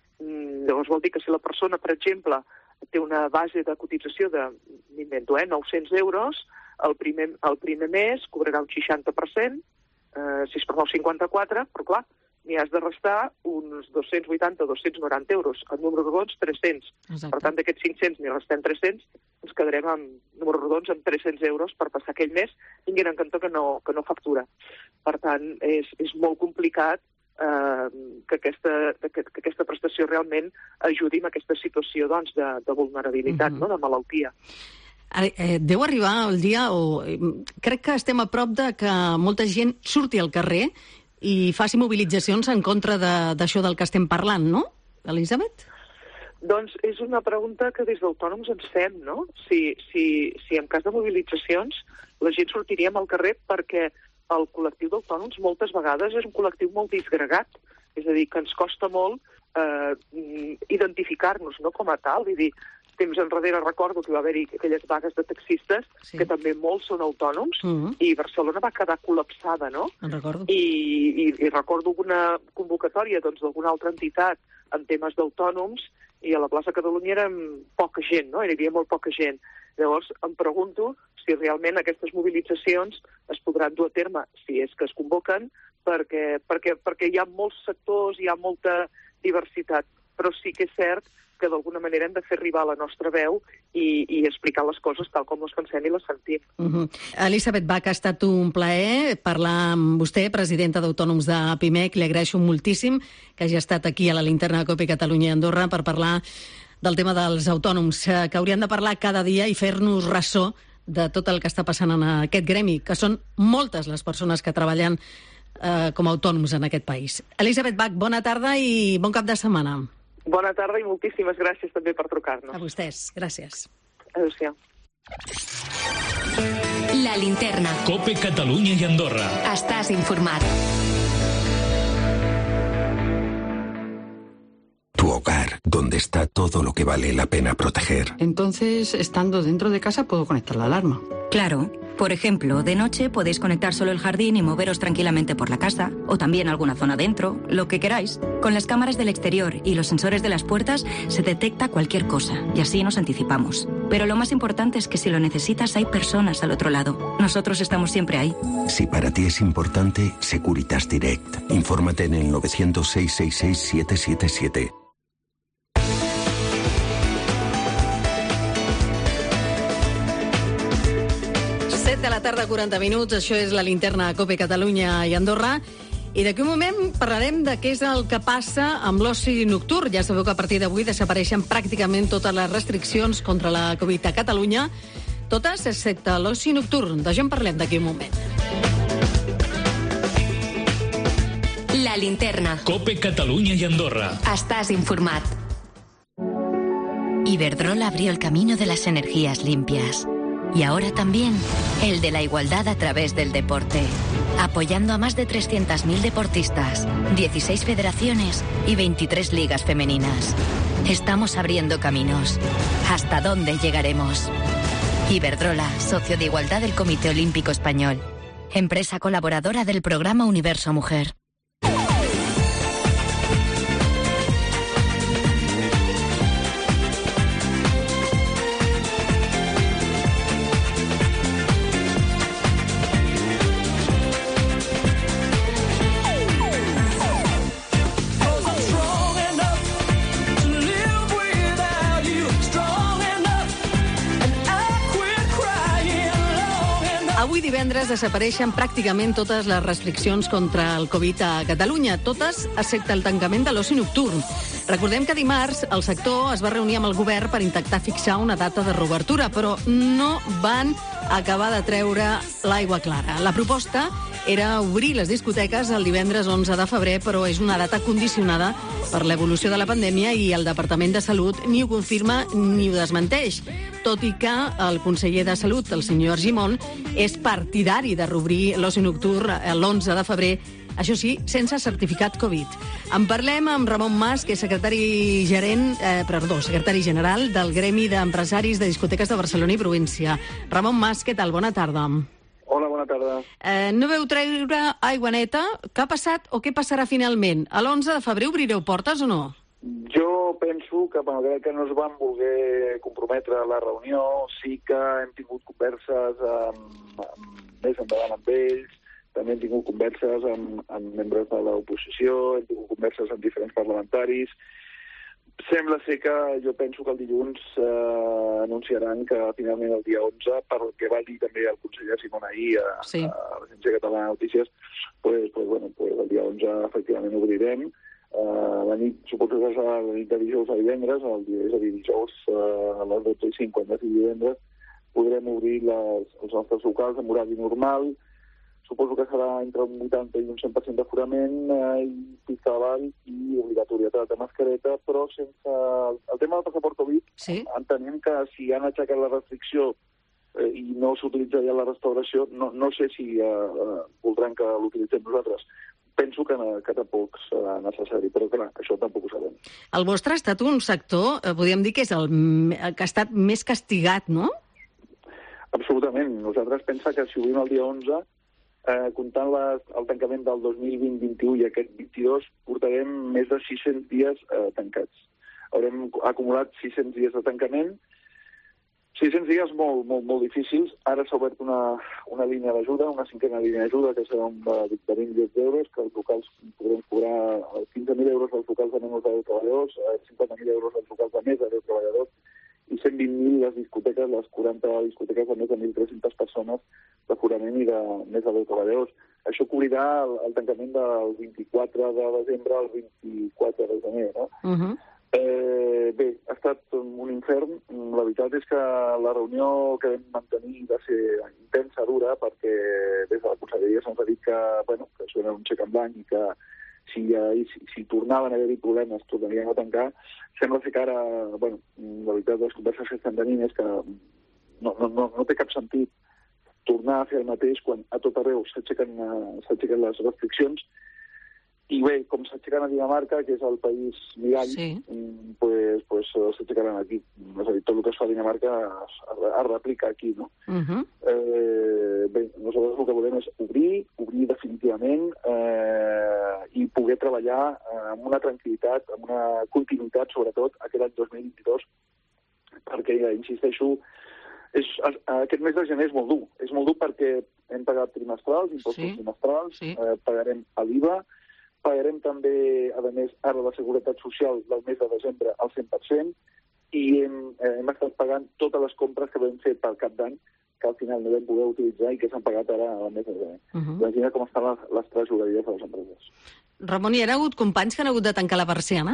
Speaker 8: Mm, llavors vol dir que si la persona, per exemple, té una base de cotització de, m'invento, eh, nou-cents euros, el primer, el primer mes cobrarà un seixanta per cent, eh, sis per nou, cinquanta-quatre, però clar, n'hi has de restar uns dos-cents vuitanta a dos-cents noranta euros, en números rodons tres-cents. Exacte. Per tant, d'aquests cinc-cents n'hi restem tres-cents, ens quedarem amb números rodons amb tres-cents euros per passar aquell mes, tinguent en compte que no, que no factura. Per tant, és, és molt complicat Eh, que, aquesta, que, que aquesta prestació realment ajudi en aquesta situació doncs, de, de vulnerabilitat, uh-huh. no? De malaltia.
Speaker 1: Ara, eh, deu arribar el dia, o eh, crec que estem a prop de que molta gent surti al carrer i faci mobilitzacions en contra d'això de, del que estem parlant, no, Elisabet?
Speaker 8: Doncs és una pregunta que des d'autònoms ens fem, no? Si, si, si en cas de mobilitzacions la gent sortiríem al carrer perquè el col·lectiu d'autònoms moltes vegades és un col·lectiu molt disgregat, és a dir, que ens costa molt eh, identificar-nos, no, com a tal. Vull dir, temps enrere recordo que va haver-hi aquelles vagues de taxistes, sí. Que també molts són autònoms, uh-huh. I Barcelona va quedar col·lapsada, no?
Speaker 1: En recordo.
Speaker 8: I, i, i recordo una convocatòria doncs, d'alguna altra entitat en temes d'autònoms, i a la plaça Catalunya érem poca gent, no? Hi havia molt poca gent. Llavors em pregunto si realment aquestes mobilitzacions es podran dur a terme, si és que es convoquen, perquè, perquè, perquè hi ha molts sectors, hi ha molta diversitat, però sí que és cert que d'alguna manera hem de fer arribar la nostra veu i, i explicar les coses tal com les pensem i les sentim.
Speaker 1: Uh-huh. Elisabet Bach, ha estat un plaer parlar amb vostè, presidenta d'Autònoms de Pimec. Li agraeixo moltíssim que hagi estat aquí a la linterna de Cope Catalunya i Andorra per parlar del tema dels autònoms, que haurien de parlar cada dia i fer-nos ressò de tot el que està passant en aquest gremi, que són moltes les persones que treballen eh, com a autònoms en aquest país. Elisabet Bach, bona tarda i bon cap de setmana.
Speaker 8: Bona tarda i moltíssimes gràcies també per trucar-nos.
Speaker 1: A vostès, gràcies.
Speaker 8: Adéu-siau.
Speaker 2: La linterna.
Speaker 3: Cope Catalunya i Andorra.
Speaker 2: Estàs informat.
Speaker 9: Tu hogar, donde está todo lo que vale la pena proteger.
Speaker 10: Entonces, estando dentro de casa, puedo conectar la alarma.
Speaker 12: Claro. Por ejemplo, de noche podéis conectar solo el jardín y moveros tranquilamente por la casa, o también alguna zona dentro, lo que queráis. Con las cámaras del exterior y los sensores de las puertas se detecta cualquier cosa, y así nos anticipamos. Pero lo más importante es que si lo necesitas hay personas al otro lado. Nosotros estamos siempre ahí.
Speaker 9: Si para ti es importante, Securitas Direct. Infórmate en el nueve cero cero, seis seis seis, siete siete siete.
Speaker 1: set de la tarda, quaranta minuts. Això és la linterna Cope Catalunya i Andorra. I d'aquí un moment parlarem de què és el que passa amb l'oci nocturn. Ja sabeu que a partir d'avui desapareixen pràcticament totes les restriccions contra la Covid a Catalunya, totes excepte l'oci nocturn. D'això en parlem d'aquí un moment.
Speaker 2: La linterna.
Speaker 3: Cope Catalunya y Andorra.
Speaker 2: Estás informat.
Speaker 24: Iberdrola abrió el camino de las energías limpias. Y ahora también el de la igualdad a través del deporte. Apoyando a más de trescientos mil deportistas, dieciséis federaciones y veintitrés ligas femeninas. Estamos abriendo caminos. ¿Hasta dónde llegaremos? Iberdrola, socio de igualdad del Comité Olímpico Español. Empresa colaboradora del programa Universo Mujer.
Speaker 1: Avui divendres desapareixen pràcticament totes les restriccions contra el Covid a Catalunya, totes excepte el tancament de l'oci nocturn. Recordem que dimarts el sector es va reunir amb el govern per intentar fixar una data de reobertura, però no van acabar de treure l'aigua clara. La proposta era obrir les discoteques el divendres onze de febrer, però és una data condicionada per l'evolució de la pandèmia i el Departament de Salut ni ho confirma ni ho desmenteix, tot i que el conseller de Salut, el senyor Argimon, és partidari de reobrir l'oci nocturn l'onze de febrer, això sí, sense certificat Covid. En parlem amb Ramon Mas, que és secretari gerent, eh, perdó, secretari general del Gremi d'Empresaris de Discoteques de Barcelona i província. Ramon Mas, què tal? Bona tarda.
Speaker 25: Hola, bona tarda.
Speaker 1: Eh, no veu treure aigua neta? Què ha passat o què passarà finalment? A l'onze de febrer obrireu portes o no?
Speaker 25: Jo penso que, malgrat que no es van voler comprometre a la reunió, sí que hem tingut converses amb, amb, més endavant amb ells, també hem tingut converses amb, amb membres de l'oposició, hem tingut converses amb diferents parlamentaris. Sembla ser que jo penso que el dilluns eh, anunciaran que finalment el dia onze, per el que va dir també el conseller Simón ahir a, sí. a l'Agència Catalana de Notícies, pues, pues, bueno, pues el dia onze efectivament obrirem. Uh, la nit, suposo que serà la nit de dijous a divendres, el dia, és a dir, dijous uh, a les dotze i cinquanta i divendres podrem obrir les, els nostres locals en horari normal. Suposo que serà entre un vuitanta i un cent per cent d'aforament uh, i pista de ball i obligatorietat de mascareta, però sense el, el tema del passaport Covid, sí. Entenem que si han aixecat la restricció eh, i no s'utilitza ja la restauració, no, no sé si uh, uh, voldran que l'utilitzem nosaltres. Penso que, que tampoc serà necessari, però clar, això tampoc ho sabem.
Speaker 1: El vostre ha estat un sector, eh, podríem dir que és el que ha estat més castigat, no?
Speaker 25: Absolutament. Nosaltres pensem que si obrim el dia onze, eh, comptant les, el tancament del dos mil vint vint u i aquest vint-i-dos, portarem més de sis-cents dies eh, tancats. Haurem acumulat sis-cents dies de tancament, sis-cents dies molt, molt, molt difícils. Ara s'ha obert una, una línia d'ajuda, una cinquena línia d'ajuda, que serà un de vint milions d'euros, que els locals podrem cobrar quinze mil euros als locals de menys de deu treballadors, cinquanta mil euros als locals de més de deu treballadors, i cent vint mil les discoteques, les quaranta discoteques de més de mil tres-centes persones d'aforament i de més de deu treballadors. Això cobrirà el, el tancament del vint-i-quatre de desembre al vint-i-quatre de gener, no? Uh-huh. Eh, bé, ha estat un infern. La veritat és que la reunió que vam mantenir va ser intensa, dura, perquè des de la conselleria se'ns ha dit que, bueno, que això era un xec en blanc i que si, eh, si, si tornaven a haver-hi problemes, tornarien a tancar. Sembla ser que ara, bueno, la veritat, les converses que estan tenint és que no, no, no, no té cap sentit tornar a fer el mateix quan a tot arreu s'aixequen uh, s'aixequen les restriccions. I bé, com s'aixequen a Dinamarca, que és el país mirall, sí. pues, pues, s'aixecaran aquí. És a dir, tot el que es fa a Dinamarca es, es replica aquí, no? Uh-huh. eh, bé, nosaltres el que volem és obrir, obrir definitivament eh, i poder treballar eh, amb una tranquil·litat, amb una continuïtat, sobretot, aquest any dos mil vint-i-dos, perquè, ja insisteixo, és, aquest mes de gener és molt dur. És molt dur perquè hem pagat trimestrals, impostos sí. trimestrals, sí. Eh, pagarem a l'I V A, pagarem també, a més, ara la Seguretat Social del mes de desembre al cent per cent i hem, eh, hem estat pagant totes les compres que vam fer pel cap d'any que al final no vam poder utilitzar i que s'han pagat ara al mes de gener. Uh-huh. Imagina com estan les, les tresoreries de les empreses.
Speaker 1: Ramon, hi ha hagut companys que han hagut de tancar la persiana?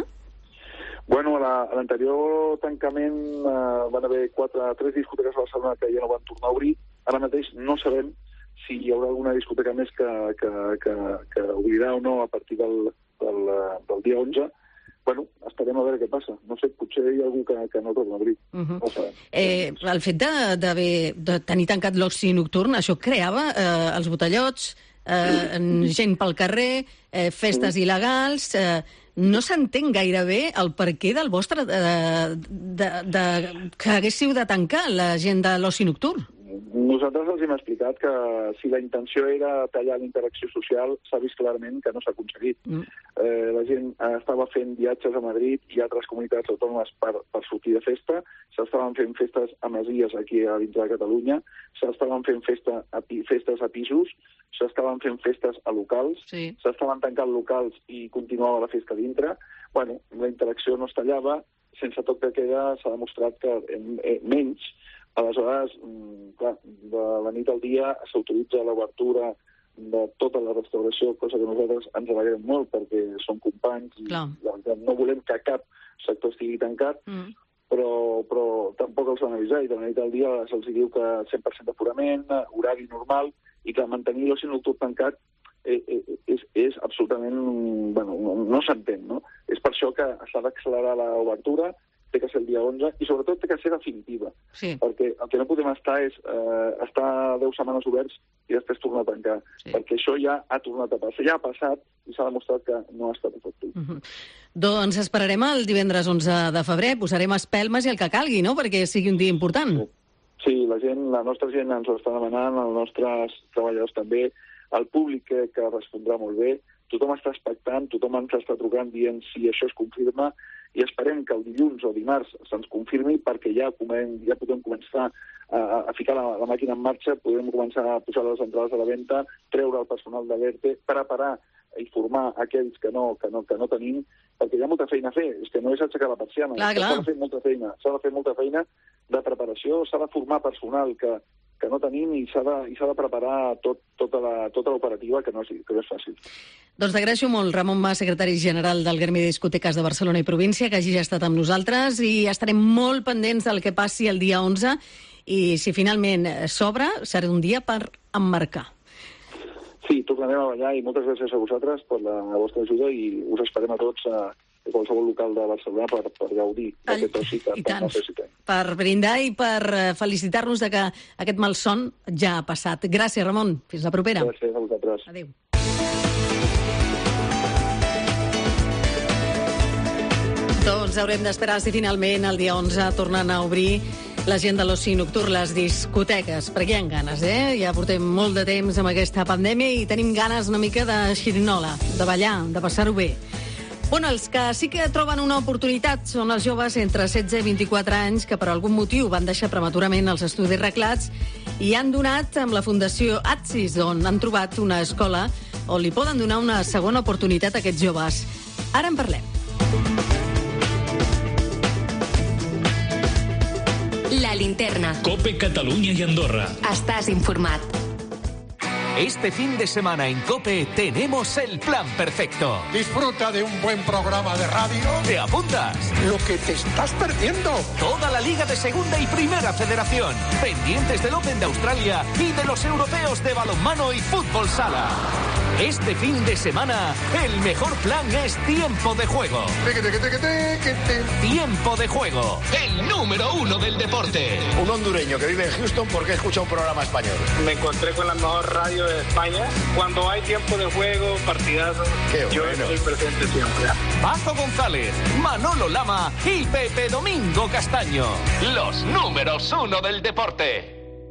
Speaker 25: Bueno, a l'anterior tancament eh, van haver quatre, tres discoteques a Barcelona que ja no van tornar a obrir. Ara mateix no sabem si hi haurà alguna discoteca més que, que, que, que obrirà o no a partir del, del, del dia onze. Bueno, esperem a veure què passa. No sé, potser hi ha algú que, que no torna a obrir. Uh-huh. No sabem.
Speaker 1: Eh, el fet de, de, de tenir tancat l'oci nocturn, això creava eh, els botellots, eh, gent pel carrer, eh, festes sí. il·legals... Eh, no s'entén gaire bé el perquè del vostre... De, de, de, que haguéssiu de tancar la gent de l'oci nocturn.
Speaker 25: Nosaltres els hem explicat que si la intenció era tallar la interacció social, s'ha vist clarament que no s'ha aconseguit. Mm. Eh, la gent estava fent viatges a Madrid i altres comunitats autònomes per, per sortir de festa, s'estaven fent festes a masies aquí a dins de Catalunya, s'estaven fent festa a, festes a pisos, s'estaven fent festes a locals, sí. s'estaven tancant locals i continuava la festa dintre. Bueno, la interacció no es tallava, sense toc de queda s'ha demostrat que en, en, menys. Aleshores, clar, de la nit al dia s'autoritza l'obertura de tota la restauració, cosa que nosaltres ens alegrem molt perquè som companys i no volem que cap sector estigui tancat, mm. però, però tampoc els van avisar i de la nit al dia se'ls diu que cent per cent d'aforament, horari normal, i que mantenir l'oci nocturn tancat eh, eh, és, és absolutament... Bueno, no, no s'entén, no? És per això que s'ha d'accelerar l'obertura, té que ser el dia onze, i sobretot té que ser definitiva. Sí. Perquè el que no podem estar és eh, estar deu setmanes oberts i després tornar a tancar. Sí. Perquè això ja ha tornat a passar, ja ha passat i s'ha demostrat que no ha estat efectiu.
Speaker 1: Uh-huh. Doncs esperarem el divendres onze de febrer, posarem espelmes i el que calgui, no?, perquè sigui un dia important.
Speaker 25: Sí, sí la gent, la nostra gent ens ho està demanant, els nostres treballadors també, el públic que, que respondrà molt bé, tothom està expectant, tothom ens està trucant dient si això es confirma, i esperem que el dilluns o dimarts se'ns confirmi perquè ja, comem, ja podem començar a, a ficar la, la màquina en marxa, podem començar a posar les entrades a la venda, treure el personal de l'E R T, preparar i formar aquells que no, que no, que no tenim, perquè hi ha molta feina a fer, és que no és aixecar la persiana, s'ha de fer molta feina, s'ha de fer molta feina de preparació, s'ha de formar personal que, que no tenim i s'ha de, i s'ha de preparar tot, tota la, tota l'operativa, que no és, que no és fàcil.
Speaker 1: Doncs t'agraeixo molt, Ramon Mas, secretari general del Gremi de Discoteques de Barcelona i Província, que hagi estat amb nosaltres, i estarem molt pendents del que passi el dia onze, i si finalment s'obre, serà un dia per emmarcar.
Speaker 25: Sí, tornarem a ballar, i moltes gràcies a vosaltres per la vostra ajuda, i us esperem a tots a qualsevol local de Barcelona per, per gaudir d'aquest oci que tant necessitem.
Speaker 1: Per brindar i per felicitar-nos de que aquest malson ja ha passat. Gràcies, Ramon. Fins la propera.
Speaker 25: Gràcies a vosaltres.
Speaker 1: Adéu. Doncs haurem d'esperar si finalment el dia onze tornen a obrir la gent de l'oci nocturn, les discoteques, perquè hi ha ganes, eh? Ja portem molt de temps amb aquesta pandèmia i tenim ganes una mica de xirinola, de ballar, de passar-ho bé. Bueno, els que sí que troben una oportunitat són els joves entre setze i vint-i-quatre anys que per algun motiu van deixar prematurament els estudis reglats i han donat amb la Fundació Atsis, on han trobat una escola on li poden donar una segona oportunitat a aquests joves. Ara en parlem.
Speaker 2: La linterna.
Speaker 3: COPE Catalunya i Andorra.
Speaker 2: Estàs informat.
Speaker 6: Este fin de semana en COPE tenemos el plan perfecto.
Speaker 14: Disfruta de un buen programa de radio.
Speaker 6: ¿Te apuntas?
Speaker 14: Lo que te estás perdiendo.
Speaker 6: Toda la Liga de Segunda y Primera Federación. Pendientes del Open de Australia y de los europeos de balonmano y fútbol sala. Este fin de semana, el mejor plan es Tiempo de Juego. Tiempo de Juego, el número uno del deporte.
Speaker 15: Un hondureño que vive en Houston porque escucha un programa español.
Speaker 16: Me encontré con la mejor radio de España. Cuando hay tiempo de juego, partidazos, yo bueno. estoy presente siempre.
Speaker 6: Paco González, Manolo Lama y Pepe Domingo Castaño. Los números uno del deporte.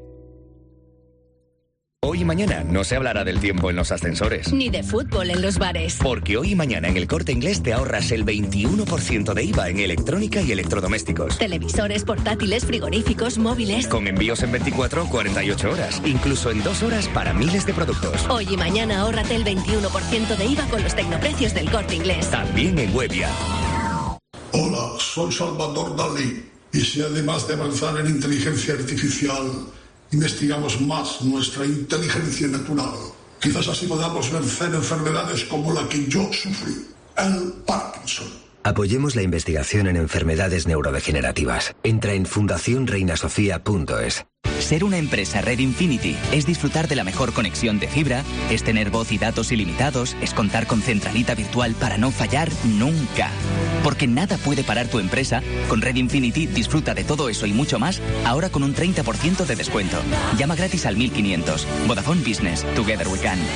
Speaker 17: Hoy y mañana no se hablará del tiempo en los ascensores.
Speaker 24: Ni de fútbol en los bares.
Speaker 17: Porque hoy y mañana en El Corte Inglés te ahorras el veintiuno por ciento de I V A en electrónica y electrodomésticos.
Speaker 24: Televisores, portátiles, frigoríficos, móviles.
Speaker 17: Con envíos en veinticuatro o cuarenta y ocho horas. Incluso en dos horas para miles de productos.
Speaker 24: Hoy y mañana ahórrate el veintiuno por ciento de I V A con los tecnoprecios del Corte Inglés.
Speaker 17: También en Webia.
Speaker 26: Hola, soy Salvador Dalí. Y si además de avanzar en inteligencia artificial, investigamos más nuestra inteligencia natural, quizás así podamos vencer enfermedades como la que yo sufrí, el Parkinson.
Speaker 27: Apoyemos la investigación en enfermedades neurodegenerativas. Entra en fundación reina sofía punto es.
Speaker 5: Ser una empresa Red Infinity es disfrutar de la mejor conexión de fibra, es tener voz y datos ilimitados, es contar con centralita virtual para no fallar nunca. Porque nada puede parar tu empresa, con Red Infinity disfruta de todo eso y mucho más, ahora con un treinta por ciento de descuento. Llama gratis al mil quinientos. Vodafone Business. Together we can.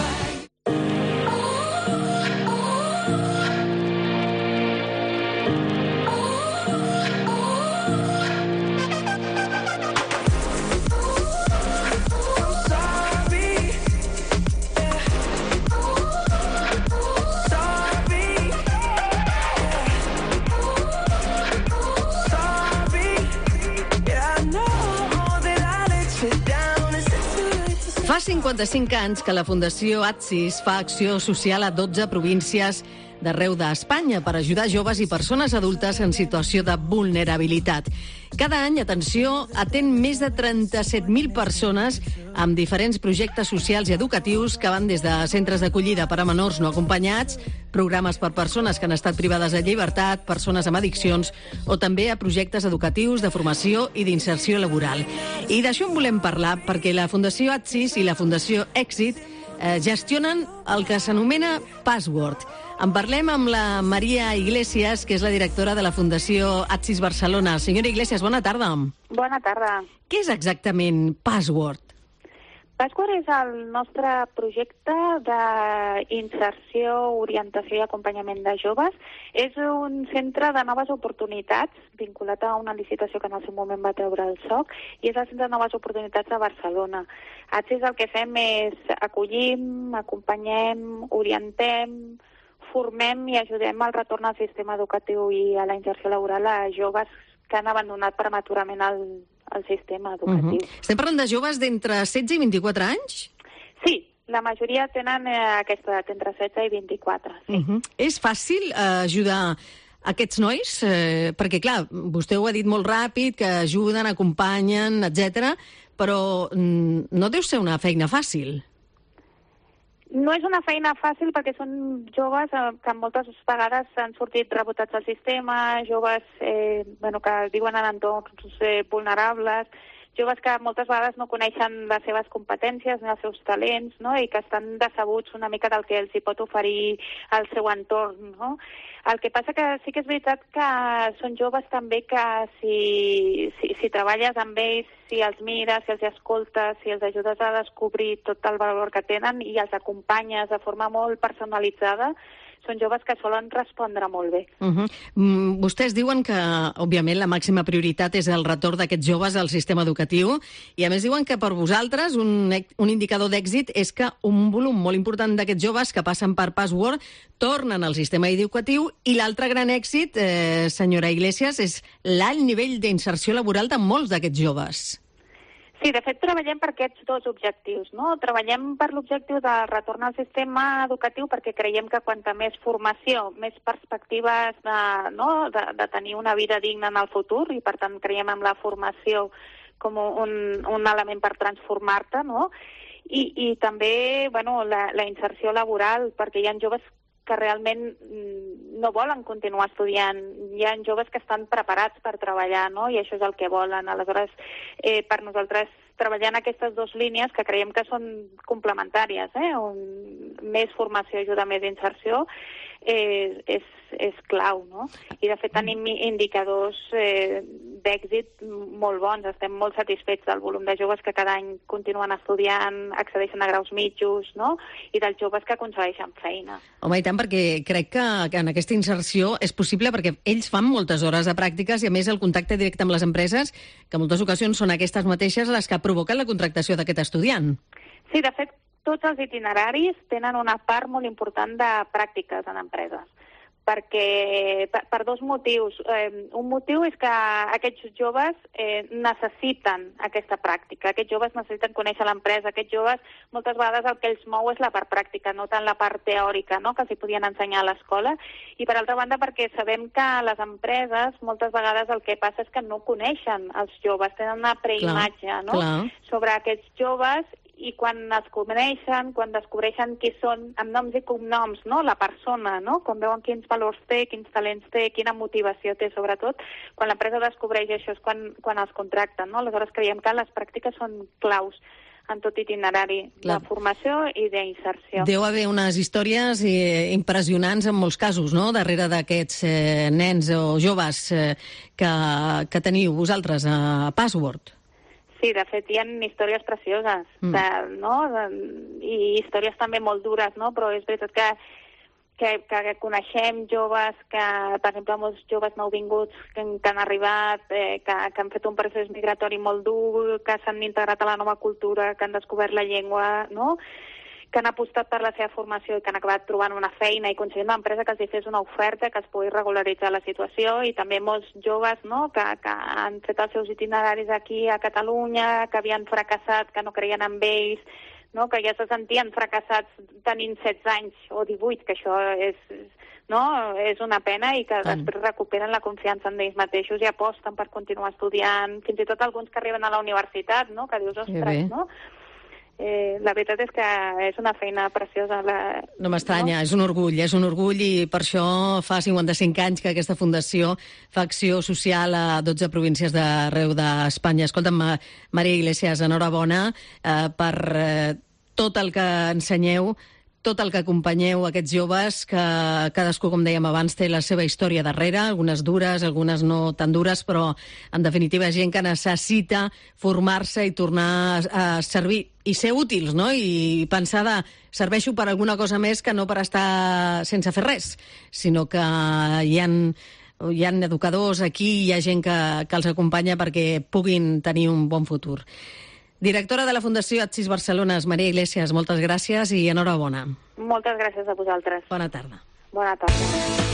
Speaker 1: Fa cinquanta-cinc anys que la Fundació Atsis fa acció social a dotze províncies d'arreu d'Espanya per ajudar joves i persones adultes en situació de vulnerabilitat. Cada any, atenció, atén més de trenta-set mil persones amb diferents projectes socials i educatius que van des de centres d'acollida per a menors no acompanyats, programes per persones que han estat privades de llibertat, persones amb addiccions o també a projectes educatius de formació i d'inserció laboral. I d'això en volem parlar perquè la Fundació Atsis i la Fundació Èxit eh, gestionen el que s'anomena Password. En parlem amb la Maria Iglesias, que és la directora de la Fundació Atsis Barcelona. Senyora Iglesias, bona tarda.
Speaker 28: Bona tarda.
Speaker 1: Què és exactament Password?
Speaker 28: Password és el nostre projecte d'inserció, orientació i acompanyament de joves. És un centre de noves oportunitats vinculat a una licitació que en el seu moment va treure el soc i és el centre de noves oportunitats a Barcelona. Atsis el que fem és acollim, acompanyem, orientem, formem i ajudem al retorn al sistema educatiu i a la inserció laboral a joves que han abandonat prematurament el, el sistema educatiu.
Speaker 1: Uh-huh. Estem parlant de joves d'entre setze i vint-i-quatre anys?
Speaker 28: Sí, la majoria tenen eh, aquesta edat, entre setze i vint-i-quatre. Sí.
Speaker 1: Uh-huh. És fàcil eh, ajudar aquests nois? Eh, perquè, clar, vostè ho ha dit molt ràpid, que ajuden, acompanyen, etcètera, però mm, no deu ser una feina fàcil.
Speaker 28: No és una feina fàcil perquè són joves que moltes vegades han sortit rebotats al sistema, joves eh, bueno, que viuen en entorns eh, vulnerables, joves que moltes vegades no coneixen les seves competències ni els seus talents, no? I que estan decebuts una mica del que els hi pot oferir el seu entorn, no? El que passa que sí que és veritat que són joves també que si, si, si treballes amb ells, si els mires, si els escoltes, si els ajudes a descobrir tot el valor que tenen i els acompanyes de forma molt personalitzada, són joves que solen respondre molt bé.
Speaker 1: Uh-huh. Mm, vostès diuen que, òbviament, la màxima prioritat és el retorn d'aquests joves al sistema educatiu i, a més, diuen que per vosaltres un, un indicador d'èxit és que un volum molt important d'aquests joves que passen per Password tornen al sistema educatiu i l'altre gran èxit, eh, senyora Iglesias, és l'alt nivell d'inserció laboral de molts d'aquests joves.
Speaker 28: Sí, de fet, treballem per aquests dos objectius, no? Treballem per l'objectiu de retorn al sistema educatiu perquè creiem que quanta més formació, més perspectives de, no? de, de tenir una vida digna en el futur i, per tant, creiem en la formació com un, un element per transformar-te, no? I, i també bueno, la, la inserció laboral, perquè hi ha joves que realment no volen continuar estudiant. Hi ha joves que estan preparats per treballar, no? I això és el que volen. Aleshores, eh, per nosaltres, treballar en aquestes dues línies, que creiem que són complementàries, eh? Un, més formació ajuda més inserció, eh, és, és clau, no? I, de fet, tenim indicadors eh, d'èxit molt bons. Estem molt satisfets del volum de joves que cada any continuen estudiant, accedeixen a graus mitjos, no? I dels joves que aconsegueixen feina.
Speaker 1: Home, i tant, perquè crec que, que en aquesta inserció és possible perquè ells fan moltes hores de pràctiques i, a més, el contacte directe amb les empreses, que en moltes ocasions són aquestes mateixes les que provoquen la contractació d'aquest estudiant.
Speaker 28: Sí, de fet, tots els itineraris tenen una part molt important de pràctiques en empreses, perquè per, per dos motius. Eh, un motiu és que aquests joves eh, necessiten aquesta pràctica, aquests joves necessiten conèixer l'empresa, aquests joves moltes vegades el que els mou és la part pràctica, no tant la part teòrica, no?, que s'hi podien ensenyar a l'escola, i per altra banda perquè sabem que les empreses moltes vegades el que passa és que no coneixen els joves, tenen una preimatge, no?,
Speaker 1: clar.
Speaker 28: sobre aquests joves, i quan els coneixen, quan descobreixen qui són, amb noms i cognoms, no?, la persona, no?, quan veuen quins valors té, quins talents té, quina motivació té, sobretot, quan l'empresa descobreix això és quan, quan els contracten, no? Aleshores creiem que les pràctiques són claus en tot itinerari
Speaker 1: Clar.
Speaker 28: de formació i d'inserció.
Speaker 1: Deu haver unes històries eh, impressionants en molts casos, no?, darrere d'aquests eh, nens o joves eh, que, que teniu vosaltres a Password.
Speaker 28: Sí, de fet, hi ha històries precioses, mm. de, no? De, i històries també molt dures, no? Però és veritat que, que, que coneixem joves, que, per exemple, molts joves nouvinguts que, que han arribat, eh, que, que han fet un procés migratori molt dur, que s'han integrat a la nova cultura, que han descobert la llengua, no?, que han apostat per la seva formació i que han acabat trobant una feina i aconseguint una empresa que els hi fes una oferta que es pugui regularitzar la situació, i també molts joves, no?, que, que han fet els seus itineraris aquí a Catalunya, que havien fracassat, que no creien en ells, no?, que ja se sentien fracassats tenint setze anys o divuit, que això és, no?, és una pena, i que Tant. després recuperen la confiança en ells mateixos i aposten per continuar estudiant, fins i tot alguns que arriben a la universitat, no?, que dius, ostres, no?, Eh, la veritat és que és una feina preciosa. La...
Speaker 1: No m'estranya, no? És un orgull, és un orgull, i per això fa cinquanta-cinc anys que aquesta fundació fa acció social a dotze províncies d'arreu d'Espanya. Escolta'm, Maria Iglesias, enhorabona eh, per eh, tot el que ensenyeu, tot el que acompanyeu aquests joves, que cadascú, com dèiem abans, té la seva història darrere, algunes dures, algunes no tan dures, però en definitiva gent que necessita formar-se i tornar a servir i ser útils, no?, i pensar de serveixo per alguna cosa més que no per estar sense fer res, sinó que hi ha, hi ha educadors aquí, hi ha gent que, que els acompanya perquè puguin tenir un bon futur. Directora de la Fundació Atsis Barcelona, Maria Iglesias, moltes gràcies i enhorabona.
Speaker 28: Moltes gràcies a vosaltres.
Speaker 1: Bona tarda.
Speaker 28: Bona tarda.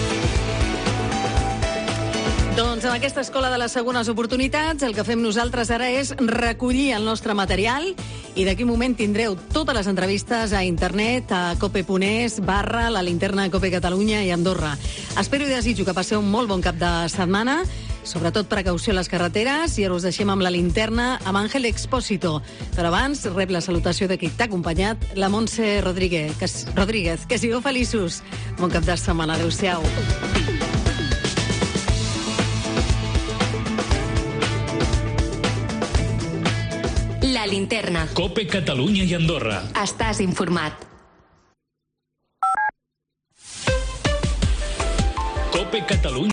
Speaker 1: Doncs en aquesta escola de les segones oportunitats el que fem nosaltres ara és recollir el nostre material, i d'aquí un moment tindreu totes les entrevistes a internet a cope.es barra la linterna Cope Catalunya i Andorra. Espero i desitjo que passeu un molt bon cap de setmana, sobretot precaució a les carreteres, i ara us deixem amb la linterna amb Àngel Expósito. Però abans rep la salutació de qui t'ha acompanyat, la Montse Rodríguez. Que, Rodríguez, que sigueu feliços. Bon cap de setmana. Adéu-siau.
Speaker 2: La linterna.
Speaker 3: Cope Catalunya i Andorra.
Speaker 2: Estàs informat.
Speaker 3: Cope Catalunya.